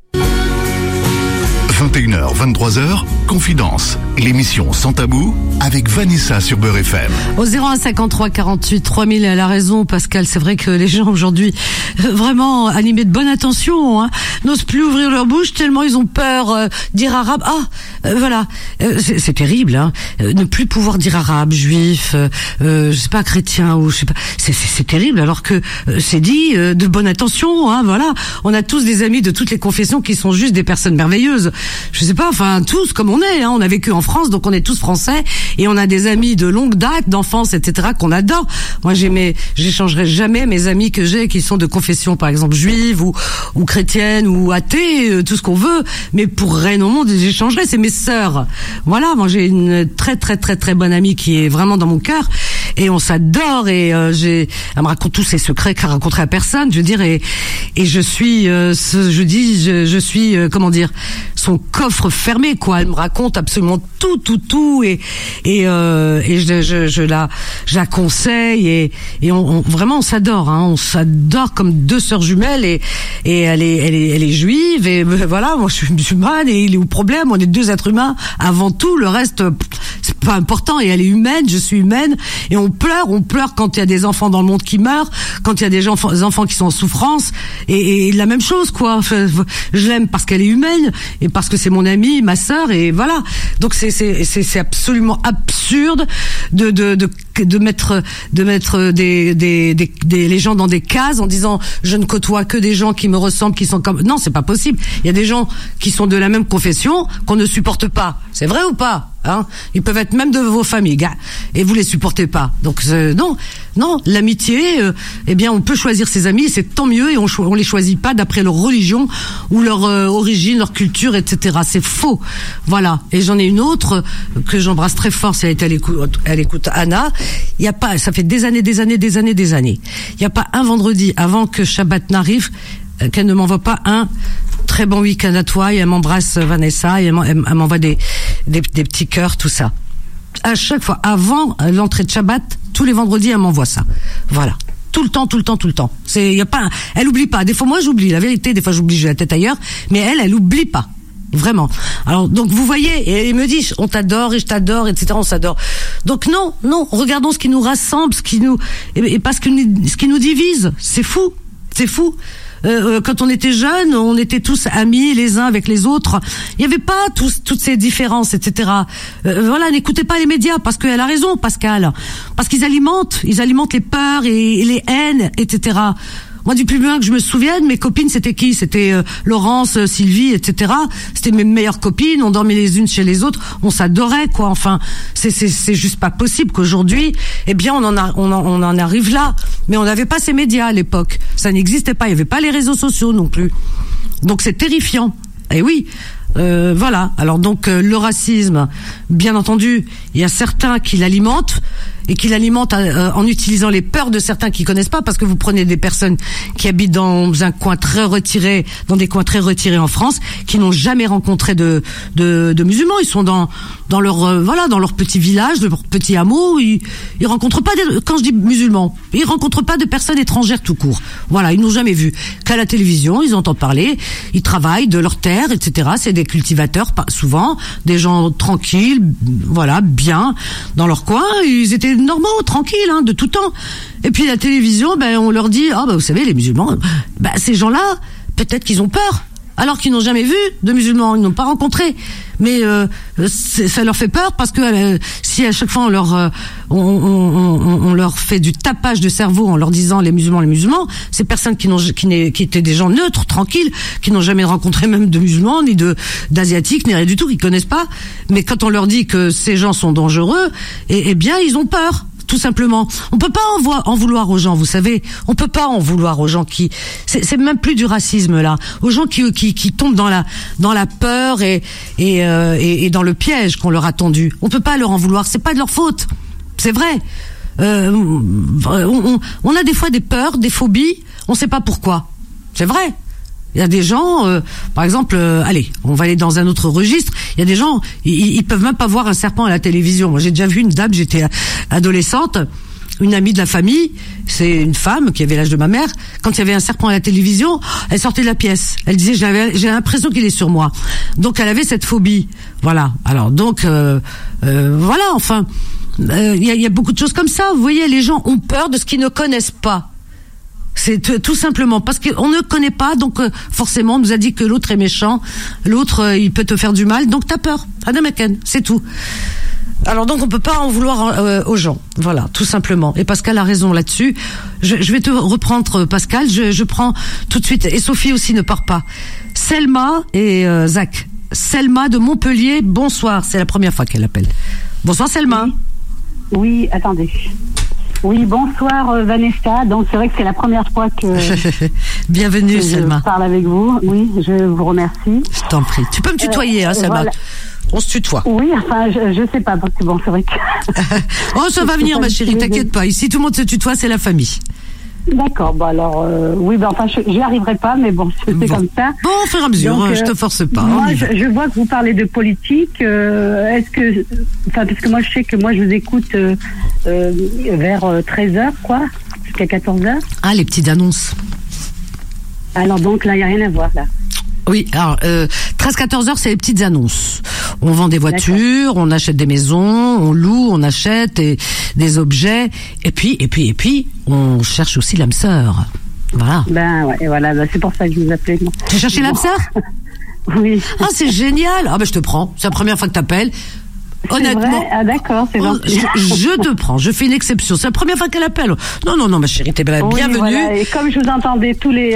21h, 23h, Confidence, l'émission sans tabou avec Vanessa sur Beurre FM. Au 01 53 48 3000, elle a raison Pascal, c'est vrai que les gens aujourd'hui, vraiment animés de bonne intention, n'osent plus ouvrir leur bouche tellement ils ont peur dire arabe. Voilà, c'est terrible, ne plus pouvoir dire arabe, juif, je sais pas, chrétien ou je sais pas, c'est terrible alors que c'est dit de bonne intention, voilà. On a tous des amis de toutes les confessions qui sont juste des personnes merveilleuses. Je sais pas, enfin tous comme on est, on a vécu en France. France, donc on est tous français et on a des amis de longue date, d'enfance, etc. qu'on adore. Moi, j'échangerai jamais mes amis que j'ai qui sont de confession, par exemple juive ou chrétienne ou athée, tout ce qu'on veut, mais pour rien au monde, j'échangerai. C'est mes sœurs. Voilà, moi j'ai une très très très très bonne amie qui est vraiment dans mon cœur et on s'adore et elle me raconte tous ses secrets qu'elle raconterait à personne, je veux dire, et je suis je suis comment dire, son coffre fermé, quoi. Elle me raconte absolument tout et je la conseille et on vraiment on s'adore, hein, on s'adore comme deux sœurs jumelles et elle est juive et voilà, moi je suis musulmane et il est où problème, on est deux êtres humains avant tout, le reste c'est pas important, et elle est humaine, je suis humaine, et on pleure quand il y a des enfants dans le monde qui meurent, quand il y a des enfants qui sont en souffrance, et la même chose, quoi. Enfin, je l'aime parce qu'elle est humaine et parce que c'est mon amie, ma sœur, et voilà. Donc c'est absolument absurde de mettre les gens dans des cases en disant je ne côtoie que des gens qui me ressemblent, qui sont comme... Non, c'est pas possible. Il y a des gens qui sont de la même confession qu'on ne supporte pas. C'est vrai ou pas? Hein, ils peuvent être même de vos familles, gars, et vous les supportez pas. Donc non, l'amitié, eh bien, on peut choisir ses amis, et c'est tant mieux, et on les choisit pas d'après leur religion ou leur origine, leur culture, etc. C'est faux. Voilà. Et j'en ai une autre que j'embrasse très fort, si elle écoute Anna. Il y a pas, ça fait des années. Il y a pas un vendredi avant que Shabbat n'arrive qu'elle ne m'envoie pas un très bon week-end à toi, et elle m'embrasse, Vanessa, et elle m'envoie des petits cœurs, tout ça. À chaque fois, avant l'entrée de Shabbat, tous les vendredis, elle m'envoie ça. Voilà. Tout le temps. Elle oublie pas. Des fois, moi, j'oublie. La vérité, des fois, j'oublie, j'ai la tête ailleurs. Mais elle oublie pas. Vraiment. Alors, donc, vous voyez, et elle me dit, on t'adore, et je t'adore, etc., on s'adore. Donc, non, regardons ce qui nous rassemble, et pas ce qui nous divise. C'est fou. Quand on était jeunes, on était tous amis les uns avec les autres. Il n'y avait pas toutes ces différences, etc. Voilà, n'écoutez pas les médias, parce qu'elle a raison, Pascal. Parce qu'ils alimentent les peurs et les haines, etc. Moi, du plus loin que je me souvienne, mes copines, c'était qui? C'était Laurence, Sylvie, etc. C'était mes meilleures copines. On dormait les unes chez les autres. On s'adorait, quoi. Enfin, c'est juste pas possible qu'aujourd'hui, eh bien, on en arrive là. Mais on n'avait pas ces médias à l'époque. Ça n'existait pas. Il n'y avait pas les réseaux sociaux non plus. Donc, c'est terrifiant. Et oui. Voilà. Alors donc, le racisme, bien entendu, il y a certains qui l'alimentent. Et qui l'alimente en utilisant les peurs de certains qui connaissent pas, parce que vous prenez des personnes qui habitent dans des coins très retirés en France, qui n'ont jamais rencontré de musulmans. Ils sont dans leur petit village, leur petit hameau. Ils rencontrent pas quand je dis musulmans, ils rencontrent pas de personnes étrangères tout court. Voilà, ils n'ont jamais vu qu'à la télévision, ils entendent parler, ils travaillent de leur terre, etc. C'est des cultivateurs, souvent des gens tranquilles, voilà, bien dans leur coin. Ils étaient normaux, tranquilles, hein, de tout temps. Et puis la télévision, on leur dit, vous savez, les musulmans, ces gens-là, peut-être qu'ils ont peur, alors qu'ils n'ont jamais vu de musulmans, ils n'ont pas rencontré. Mais ça leur fait peur, parce que si à chaque fois on leur fait du tapage de cerveau en leur disant les musulmans, ces personnes qui étaient des gens neutres, tranquilles, qui n'ont jamais rencontré même de musulmans, ni d'asiatiques, ni rien du tout, qui connaissent pas. Mais quand on leur dit que ces gens sont dangereux, eh bien ils ont peur. Tout simplement. On peut pas en vouloir aux gens, vous savez. On peut pas en vouloir aux gens c'est même plus du racisme là. Aux gens qui tombent dans la peur et dans le piège qu'on leur a tendu. On peut pas leur en vouloir. C'est pas de leur faute. C'est vrai. On a des fois des peurs, des phobies. On sait pas pourquoi. C'est vrai. Il y a des gens, par exemple, allez, on va aller dans un autre registre. Il y a des gens, ils peuvent même pas voir un serpent à la télévision. Moi, j'ai déjà vu une dame, j'étais adolescente, une amie de la famille, c'est une femme qui avait l'âge de ma mère. Quand il y avait un serpent à la télévision, elle sortait de la pièce. Elle disait, j'ai l'impression qu'il est sur moi. Donc, elle avait cette phobie. Voilà. Alors, donc, voilà. Enfin, il y a beaucoup de choses comme ça. Vous voyez, les gens ont peur de ce qu'ils ne connaissent pas. C'est tout simplement parce qu'on ne connaît pas, donc forcément on nous a dit que l'autre est méchant, l'autre il peut te faire du mal, donc t'as peur. Adamaken, c'est tout. Alors donc on peut pas en vouloir aux gens, voilà, tout simplement. Et Pascal a raison là-dessus. Je vais te reprendre, Pascal. Je prends tout de suite, et Sophie aussi ne part pas. Selma et Zach. Selma de Montpellier. Bonsoir, c'est la première fois qu'elle appelle. Bonsoir Selma. Oui, attendez. Oui, bonsoir Vanessa. Donc c'est vrai que c'est la première fois que bienvenue Selma. Je parle avec vous. Oui, je vous remercie. Je t'en prie. Tu peux me tutoyer, Selma. Voilà. On se tutoie. Oui, enfin, je sais pas, parce que bon, c'est vrai que... Oh, ça va venir, ma chérie, t'inquiète pas. Ici, tout le monde se tutoie, c'est la famille. D'accord, bon alors, oui, ben enfin, j'y arriverai pas, mais bon, c'est comme ça. Bon, au fur et à mesure, donc, je te force pas. Moi, je vois que vous parlez de politique. Est-ce que, enfin, parce que moi, je sais que moi, je vous écoute vers 13h, quoi, jusqu'à 14h. Ah, les petites annonces. Alors, donc, là, il n'y a rien à voir, là. Oui, alors 13-14 heures, c'est les petites annonces. On vend des voitures, on achète des maisons, on loue, on achète des objets, et puis, on cherche aussi l'âme sœur. Voilà. Ben ouais, voilà, ben, c'est pour ça que je vous appelais. Tu cherchais l'âme sœur? Oui. Ah, c'est génial. Ah ben je te prends. C'est la première fois que t'appelles. Honnêtement. Ah d'accord, c'est gentil. Je te prends, je fais une exception. C'est la première fois qu'elle appelle. Non, ma chérie, t'es bienvenue. Voilà. Et comme je vous entendais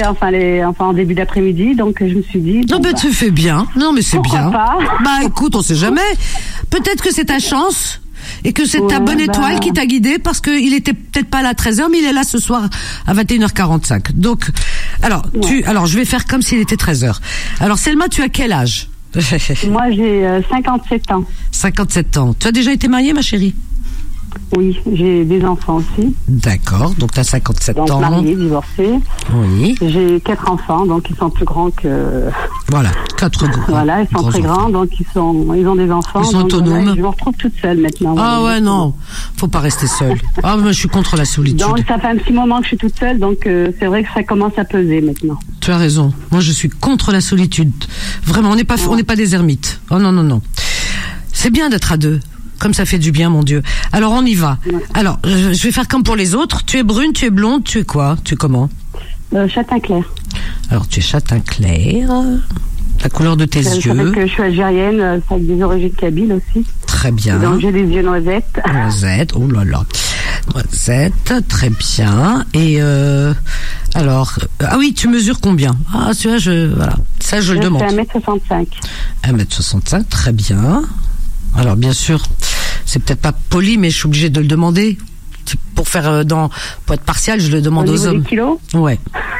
en début d'après-midi, donc je me suis dit. Non, tu fais bien. Non, mais c'est bien. Pas. Bah écoute, on sait jamais. Peut-être que c'est ta chance. Et que c'est ta bonne étoile qui t'a guidé, parce qu'il était peut-être pas là à 13h, mais il est là ce soir à 21h45. Donc, alors je vais faire comme s'il était 13h. Alors Selma, tu as quel âge? Moi, j'ai 57 ans. 57 ans. Tu as déjà été mariée, ma chérie? Oui, j'ai des enfants aussi. D'accord, donc tu as 57 ans. Mariée, divorcée. Oui. J'ai 4 enfants, donc ils sont plus grands que... Voilà, 4 grands. Voilà, ils sont très grands, donc ils ont des enfants. Ils sont autonomes. Je me retrouve toute seule maintenant. Ah ouais, non, faut pas rester seule. Ah, moi je suis contre la solitude. Donc ça fait un petit moment que je suis toute seule, donc c'est vrai que ça commence à peser maintenant. Tu as raison, moi je suis contre la solitude. Vraiment, on n'est pas des ermites. Oh non. C'est bien d'être à deux. Comme ça fait du bien, mon Dieu. Alors, on y va. Ouais. Alors, je vais faire comme pour les autres. Tu es brune, tu es blonde, tu es quoi? Tu es comment? Châtain clair. Alors, tu es châtain clair. La couleur de tes yeux. Je sais que je suis algérienne, avec des origines kabyles aussi. Très bien. Donc, j'ai des yeux noisettes. Noisettes, oh là là. Noisettes, très bien. Et alors, ah oui, tu mesures combien? Ah, tu vois, voilà. Ça, je le demande. Je fais 1m65. 1m65, très bien. Alors bien sûr, c'est peut-être pas poli, mais je suis obligée de le demander. Pour être partial, je le demande aux hommes. 10 kilos? Ouais.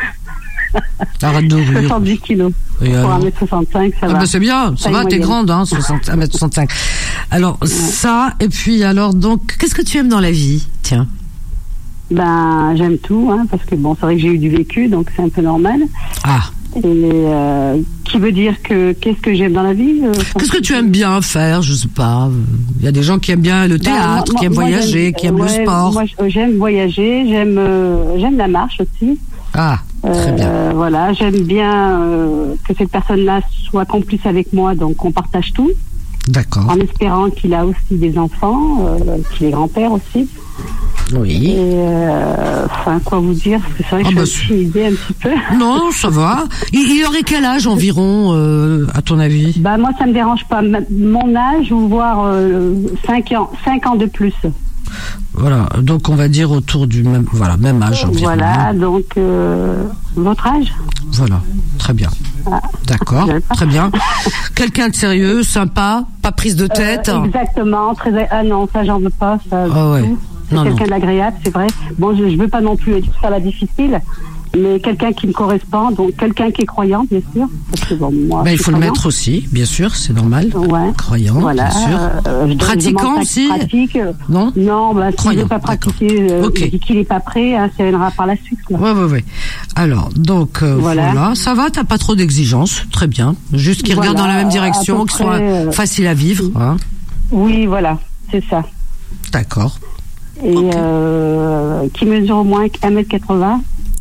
Arrête de rire. 70 kilos. Pour 1m65, ça va. Ben c'est bien, ça va, t'es grande, 1m65. Alors, ça, et puis alors, donc, qu'est-ce que tu aimes dans la vie? Tiens. Ben, j'aime tout, parce que bon, c'est vrai que j'ai eu du vécu, donc c'est un peu normal. Ah. Et qui veut dire que qu'est-ce que j'aime dans la vie? Qu'est-ce que tu aimes bien faire? Je sais pas. Il y a des gens qui aiment bien le théâtre, qui aiment voyager, qui aiment le sport. Moi, j'aime voyager, j'aime la marche aussi. Ah, très bien. Voilà, j'aime bien que cette personne-là soit complice avec moi, donc on partage tout. D'accord. En espérant qu'il a aussi des enfants, qu'il est grand-père aussi. Oui. Et quoi vous dire? Parce que c'est vrai que je suis idée un petit peu. Non, ça va. Il aurait quel âge environ, à ton avis? Bah moi, ça me dérange pas. Mon âge, ou voire 5 ans de plus. Voilà, donc on va dire autour du même âge environ. Voilà, donc votre âge? Voilà, très bien. Ah. D'accord, très bien. Quelqu'un de sérieux, sympa, pas prise de tête. Exactement, ah non, ça j'en veux pas. Ça, ouais. C'est quelqu'un d'agréable, c'est vrai. Bon, je veux pas non plus être ça la difficile, mais quelqu'un qui me correspond, donc quelqu'un qui est croyant, bien sûr. Parce que bon, moi, il faut le mettre aussi, bien sûr, c'est normal. Ouais. Croyant, voilà, bien sûr. Pratiquant aussi. Non, s'il ne veut pas pratiquer, il dit qu'il n'est pas prêt, ça viendra par la suite. Ouais. Alors, donc, voilà. Ça va, t'as pas trop d'exigences, très bien. Juste qu'il regarde dans la même direction, qu'il soit facile à vivre. Oui, voilà, c'est ça. D'accord. Et qui mesure au moins 1m80.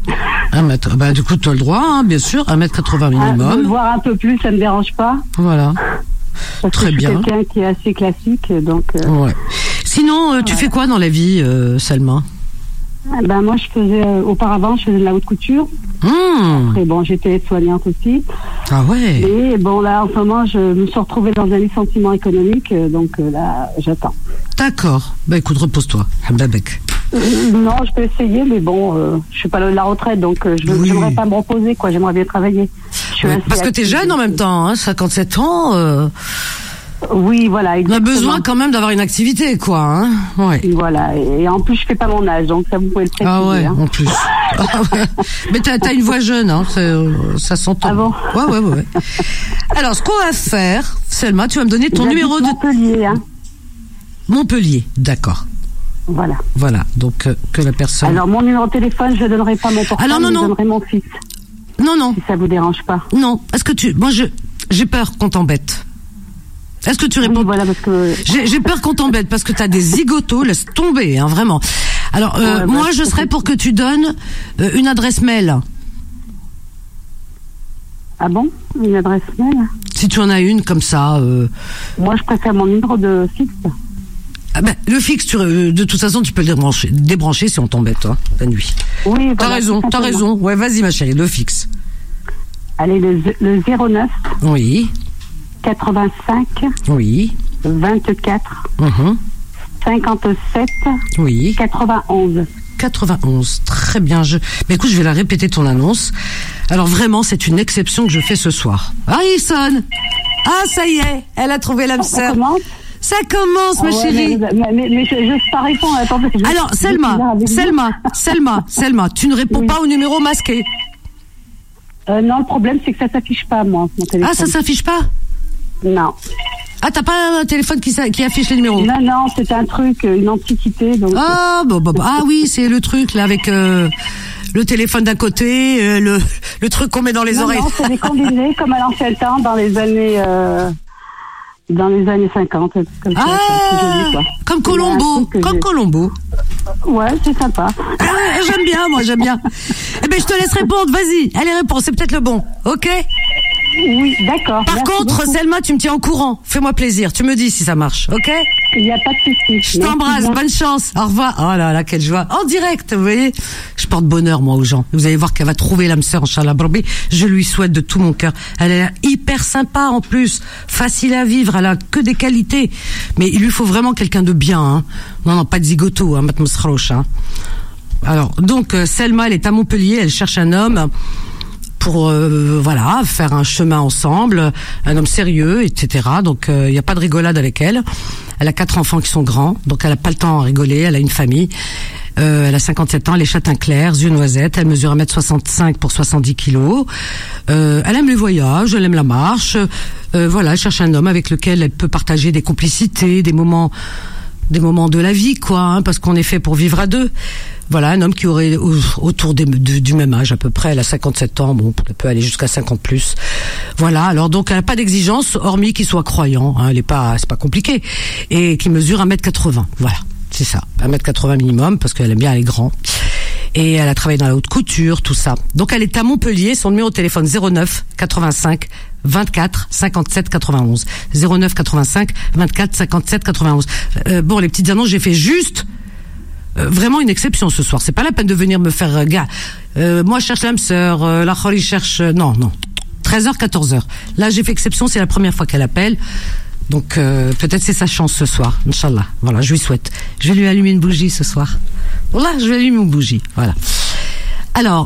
1m, bah du coup tu as le droit, bien sûr, 1m80 minimum. Voir un peu plus, ça me dérange pas. Voilà. Parce très que je suis bien. Quelqu'un qui est assez classique, donc. Ouais. Sinon, tu fais quoi dans la vie, Selma? Ben moi, auparavant, je faisais de la haute couture. Après, bon, j'étais aide-soignante aussi. Ah ouais. Et bon, là, en ce moment, je me suis retrouvée dans un licenciement économique, donc là, j'attends. D'accord. Bah écoute, repose-toi. Hababek. Non, je peux essayer, mais bon, je suis pas là de la retraite, donc je n'aimerais pas me reposer, quoi. J'aimerais bien travailler. Je Parce que t'es jeune en même temps, hein, 57 ans. Oui, voilà, exactement. On a besoin quand même d'avoir une activité, quoi. Hein. Ouais. Voilà, et en plus je fais pas mon âge, donc ça vous pouvez le préciser. Ah ouais, hein. en plus. Mais t'as une voix jeune, hein, ça s'entend. Ah bon? Ouais. Alors, ce qu'on va faire, Selma, tu vas me donner ton numéro de... Montpellier, hein. Montpellier, d'accord. Voilà, donc que la personne... Alors, mon numéro de téléphone, je ne donnerai pas mon portable, je donnerai mon fixe. Non. Si ça vous dérange pas. Non, est-ce que moi, j'ai peur qu'on t'embête. Est-ce que tu réponds? Oui, voilà, parce que... J'ai peur qu'on t'embête parce que t'as des zigotos, laisse tomber, hein, vraiment. Alors, moi, je serais pour que tu donnes une adresse mail. Ah bon? Une adresse mail? Si tu en as une, comme ça... Moi, je préfère mon numéro de fixe. Ah ben, le fixe, de toute façon, tu peux le débrancher si on t'embête, hein, la nuit. Oui, t'as raison. Ouais, vas-y, ma chérie, le fixe. Allez, le 09. Oui. 85. Oui. 24. 57. Oui. 91. Très bien. Mais écoute, je vais la répéter ton annonce. Alors vraiment, c'est une exception que je fais ce soir. Ah, il sonne. Ah, ça y est, elle a trouvé l'âme sœur. Ça commence, ma chérie. Mais je pas répondre. Attendez. Alors, Selma, tu ne réponds pas au numéro masqué. Non, le problème, c'est que ça s'affiche pas, moi, mon téléphone. Ah, ça s'affiche pas? Non. Ah, t'as pas un téléphone qui affiche les numéros? Non, c'est un truc, une antiquité. Donc... Ah, ah oui, c'est le truc, là, avec le téléphone d'un côté, le truc qu'on met dans les oreilles. Non, c'est des combinés, comme à l'ancien temps, dans les années 50. Comme ça, joli, quoi. Comme Colombo. Ouais, c'est sympa. J'aime bien. Eh ben, je te laisse répondre, vas-y. Allez, réponds, c'est peut-être le bon, ok? Oui, d'accord. Par contre, beaucoup. Selma, tu me tiens au courant. Fais-moi plaisir. Tu me dis si ça marche, ok? Il n'y a pas de souci. Je t'embrasse. Bonne chance. Au revoir. Oh là là, quelle joie. En direct, vous voyez. Je porte bonheur, moi, aux gens. Vous allez voir qu'elle va trouver l'âme sœur, Inch'Allah. Je lui souhaite de tout mon cœur. Elle est hyper sympa, en plus. Facile à vivre. Elle a que des qualités. Mais il lui faut vraiment quelqu'un de bien, hein. Non, pas de zigoto, hein, Matmos Khrouch, hein. Alors, donc, Selma, elle est à Montpellier. Elle cherche un homme pour faire un chemin ensemble, un homme sérieux, etc. Donc il n'y a pas de rigolade avec elle. Elle a 4 enfants qui sont grands, donc elle a pas le temps à rigoler. Elle a une famille. Elle a 57 ans, elle est châtain clair, yeux noisettes. Elle mesure 1m65 pour 70 kilos. Elle aime les voyages, elle aime la marche. Elle cherche un homme avec lequel elle peut partager des complicités, des moments de la vie, quoi, hein, parce qu'on est fait pour vivre à deux. Voilà, un homme qui aurait autour du même âge à peu près. Elle a 57 ans, bon, elle peut aller jusqu'à 50 plus. Voilà, alors donc elle n'a pas d'exigence, hormis qu'il soit croyant, hein, c'est pas compliqué, et qui mesure 1m80. Voilà, c'est ça, 1m80 minimum, parce qu'elle aime bien, elle est grand. Et elle a travaillé dans la haute couture, tout ça. Donc elle est à Montpellier, son numéro de téléphone 09 85 24 57 91. 09 85 24 57 91. Bon, les petites annonces, j'ai fait juste vraiment une exception ce soir. C'est pas la peine de venir me faire gars. Moi je cherche l'âme sœur, la Khori cherche non. 13h 14h. Là, j'ai fait exception, c'est la première fois qu'elle appelle. Donc peut-être c'est sa chance ce soir, Inch'Allah. Voilà, je lui souhaite. Je vais lui allumer une bougie ce soir. Voilà, je vais allumer une bougie. Voilà. Alors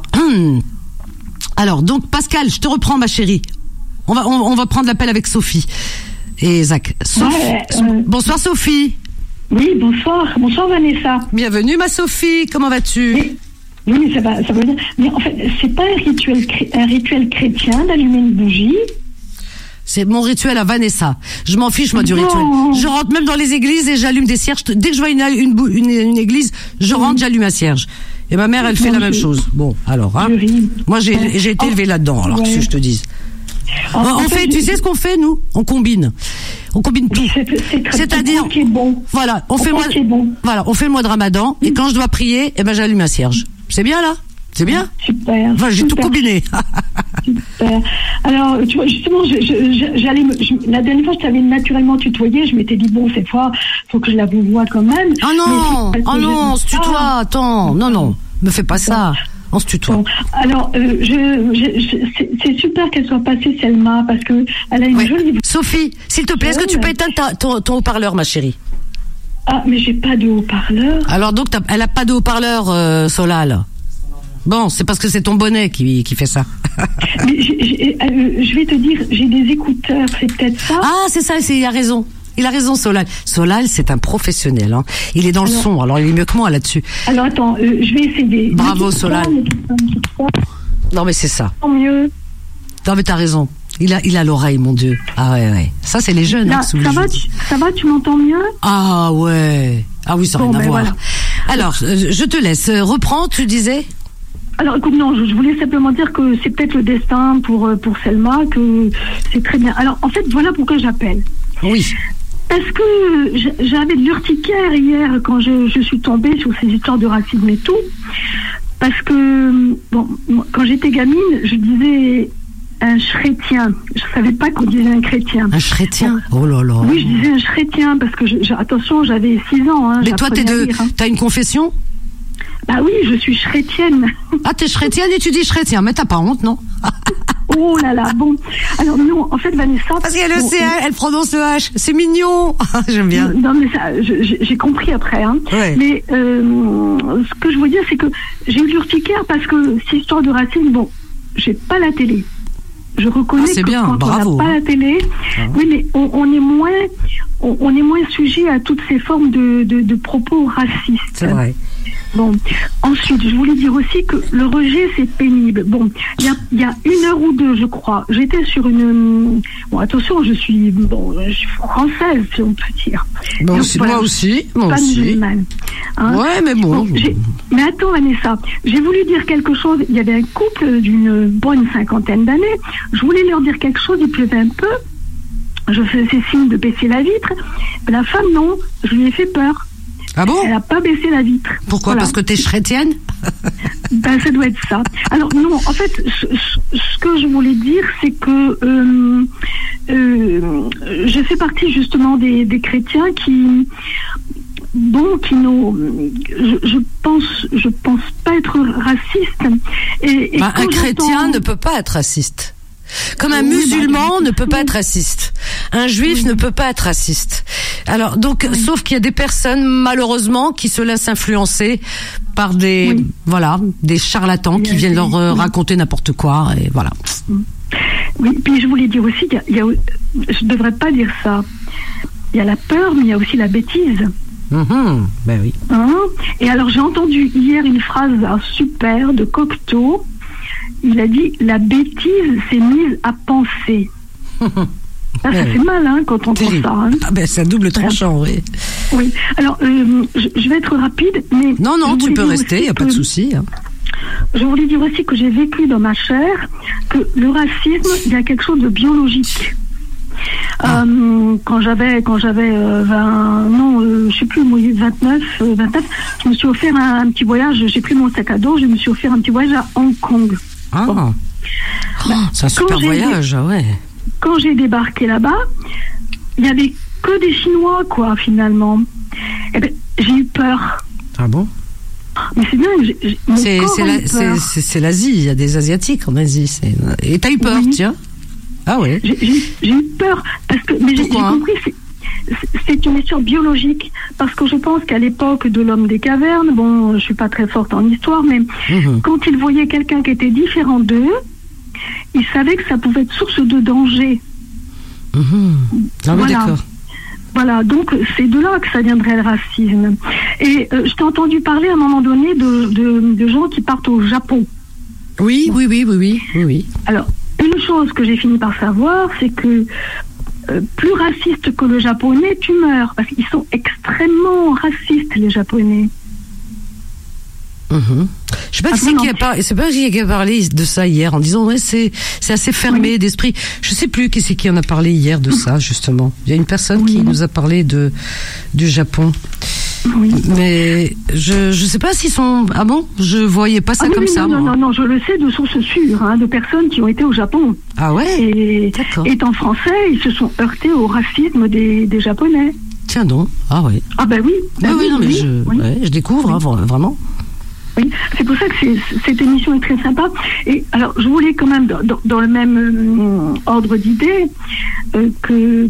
donc Pascal, je te reprends, ma chérie. On va prendre l'appel avec Sophie et Zach. Bonsoir Sophie. Oui, bonsoir Vanessa. Bienvenue ma Sophie, comment vas-tu? Oui, ça va bien. Mais en fait, c'est pas un rituel chrétien d'allumer une bougie? C'est mon rituel à Vanessa. Je m'en fiche, moi, du rituel. Je rentre même dans les églises et j'allume des cierges. Dès que je vois une église, je rentre, j'allume un cierge. Et ma mère, elle fait la même chose. Bon, alors, hein. Moi, j'ai été élevée là-dedans, alors que je te dise. Tu sais ce qu'on fait, nous? On combine tout. C'est-à-dire, voilà, on fait le mois de Ramadan, et quand je dois prier, j'allume un cierge. C'est bien, là? C'est bien? Super. Enfin, j'ai tout combiné. Super. Alors, tu vois, justement, la dernière fois, je t'avais naturellement tutoyé, je m'étais dit, bon, cette fois, faut que je la vois quand même. Ah non, on se tutoie, attends. Non, me fais pas ça. On se tutoie. Bon, alors, c'est super qu'elle soit passée, Selma, parce que elle a une jolie... Sophie, s'il te plaît, est-ce que tu peux éteindre ton haut-parleur, ma chérie? Ah, mais j'ai pas de haut-parleur. Alors, donc, elle a pas de haut-parleur, Solal? Bon, c'est parce que c'est ton bonnet qui fait ça. Mais je vais te dire, j'ai des écouteurs, c'est peut-être ça. Ah, c'est ça, il a raison. Il a raison, Solal. Solal, c'est un professionnel. Hein. Il est dans le son, alors il est mieux que moi là-dessus. Alors attends, je vais essayer. Bravo, Solal. Non, mais c'est ça. Tant mieux. Non, mais t'as raison. Il a l'oreille, mon Dieu. Ah ouais. Ça, c'est les jeunes. Là, ça va, tu m'entends mieux? Ah ouais. Ah oui, ça n'a rien à voir. Voilà. Alors, je te laisse. Reprends, tu disais? Alors écoute, non, je voulais simplement dire que c'est peut-être le destin pour Selma, que c'est très bien. Alors en fait, voilà pourquoi j'appelle. Oui. Parce que j'avais de l'urticaire hier quand je suis tombée sur ces histoires de racisme et tout. Parce que, bon, quand j'étais gamine, je disais un chrétien. Je savais pas qu'on disait un chrétien. Un chrétien? Oh là là. Oui, je disais un chrétien parce que, attention, j'avais 6 ans. Hein, mais toi, t'as une confession? Bah oui, je suis chrétienne. Ah, t'es chrétienne et tu dis chrétien, mais t'as pas honte, non? Oh là là, bon. Alors non, en fait, Vanessa... Parce qu'elle le sait, elle prononce le H. C'est mignon. J'aime bien. Non, mais ça, j'ai compris après. Hein. Ouais. Mais ce que je veux dire, c'est que j'ai eu l'urticaire parce que cette histoire de racisme, bon, j'ai pas la télé. Je reconnais que bien. Quand bravo. on n'a pas la télé, oui, mais on est moins sujet à toutes ces formes de propos racistes. C'est vrai. Bon, ensuite, je voulais dire aussi que le rejet, c'est pénible. Bon, il y a 1 heure ou 2, je crois, j'étais sur une... Bon, attention, je suis française, si on peut dire. Bon, donc, voilà, moi aussi. Musulmane, hein. Ouais, mais bon. Mais attends, Vanessa, j'ai voulu dire quelque chose. Il y avait un couple d'une bonne 50aine d'années. Je voulais leur dire quelque chose, il pleuvait un peu. Je faisais signe de baisser la vitre. La femme, non, je lui ai fait peur. Ah bon? Elle n'a pas baissé la vitre. Pourquoi? Voilà. Parce que t'es chrétienne? Ben, ça doit être ça. Alors, non, en fait, ce que je voulais dire, c'est que je fais partie justement des chrétiens qui n'ont... Je pense pas être raciste. Et un chrétien ne peut pas être raciste. Comme un musulman ne peut pas être raciste. Un juif ne peut pas être raciste. Alors, donc, sauf qu'il y a des personnes, malheureusement, qui se laissent influencer par des charlatans qui viennent leur raconter n'importe quoi, et voilà. Oui, puis je voulais dire aussi, je devrais pas dire ça. Il y a la peur, mais il y a aussi la bêtise. Ben oui. Hein? Et alors, j'ai entendu hier une phrase super de Cocteau. Il a dit, la bêtise s'est mise à penser. Ça fait mal, hein, quand on entend ça. Hein. Ah ben, c'est un double tranchant, oui. Oui. Alors, je vais être rapide, mais... Non, tu peux rester, il n'y a pas de souci. Hein. Je voulais dire aussi que j'ai vécu dans ma chair que le racisme, il y a quelque chose de biologique. Quand j'avais 29, je me suis offert un petit voyage, j'ai pris mon sac à dos, je me suis offert un petit voyage à Hong Kong. Bon. C'est un super voyage, ouais. Quand j'ai débarqué là-bas, il n'y avait que des Chinois, quoi, finalement. Eh ben, j'ai eu peur. Ah bon? Mais c'est dingue. C'est l'Asie, il y a des Asiatiques en Asie. Et t'as eu peur, tiens? Ah ouais. J'ai eu peur, parce que, mais j'ai compris, c'est une histoire biologique, parce que je pense qu'à l'époque de l'homme des cavernes, bon, je suis pas très forte en histoire, mais quand ils voyaient quelqu'un qui était différent d'eux, ils savaient que ça pouvait être source de danger. Ah oui, d'accord. Voilà, donc c'est de là que ça viendrait le racisme. Et je t'ai entendu parler à un moment donné de gens qui partent au Japon. Oui. Alors, une chose que j'ai fini par savoir, c'est que plus raciste que le japonais, tu meurs. Parce qu'ils sont extrêmement racistes, les japonais. Je sais pas qui a parlé de ça hier en disant c'est assez fermé d'esprit. Je sais plus qui en a parlé hier de ça justement. Il y a une personne qui nous a parlé du Japon. Oui. Mais je sais pas s'ils sont... Ah bon? Je voyais pas ça comme ça. Non, je le sais de sources sûres, de personnes qui ont été au Japon. Ah ouais? Et étant français, ils se sont heurtés au racisme des Japonais. Tiens donc. Ah ouais. Ah ben oui. Je découvre, vraiment. Oui, c'est pour ça que cette émission est très sympa. Et alors, je voulais quand même, dans le même ordre d'idées, que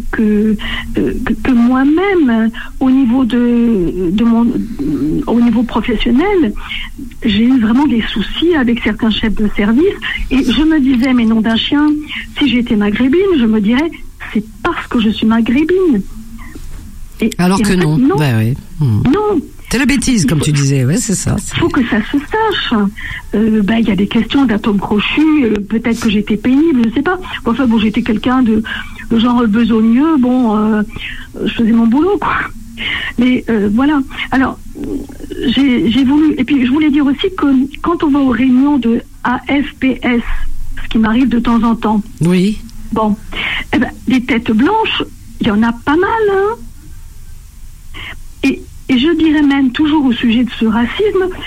moi-même, au niveau au niveau professionnel, j'ai eu vraiment des soucis avec certains chefs de service et je me disais, mais nom d'un chien, si j'étais maghrébine, je me dirais, c'est parce que je suis maghrébine. Alors que non. Bah oui. Non. C'est la bêtise, comme tu disais, ouais, c'est ça. Il faut que ça se sache. Y a des questions d'atomes crochus, peut-être que j'étais pénible, je sais pas. Enfin bon, j'étais quelqu'un de genre besogneux, je faisais mon boulot, quoi. Mais voilà. Alors, j'ai voulu, et puis je voulais dire aussi que quand on va aux réunions de AFPS, ce qui m'arrive de temps en temps. Oui. Bon, des têtes blanches, il y en a pas mal, hein. Et je dirais même, toujours au sujet de ce racisme,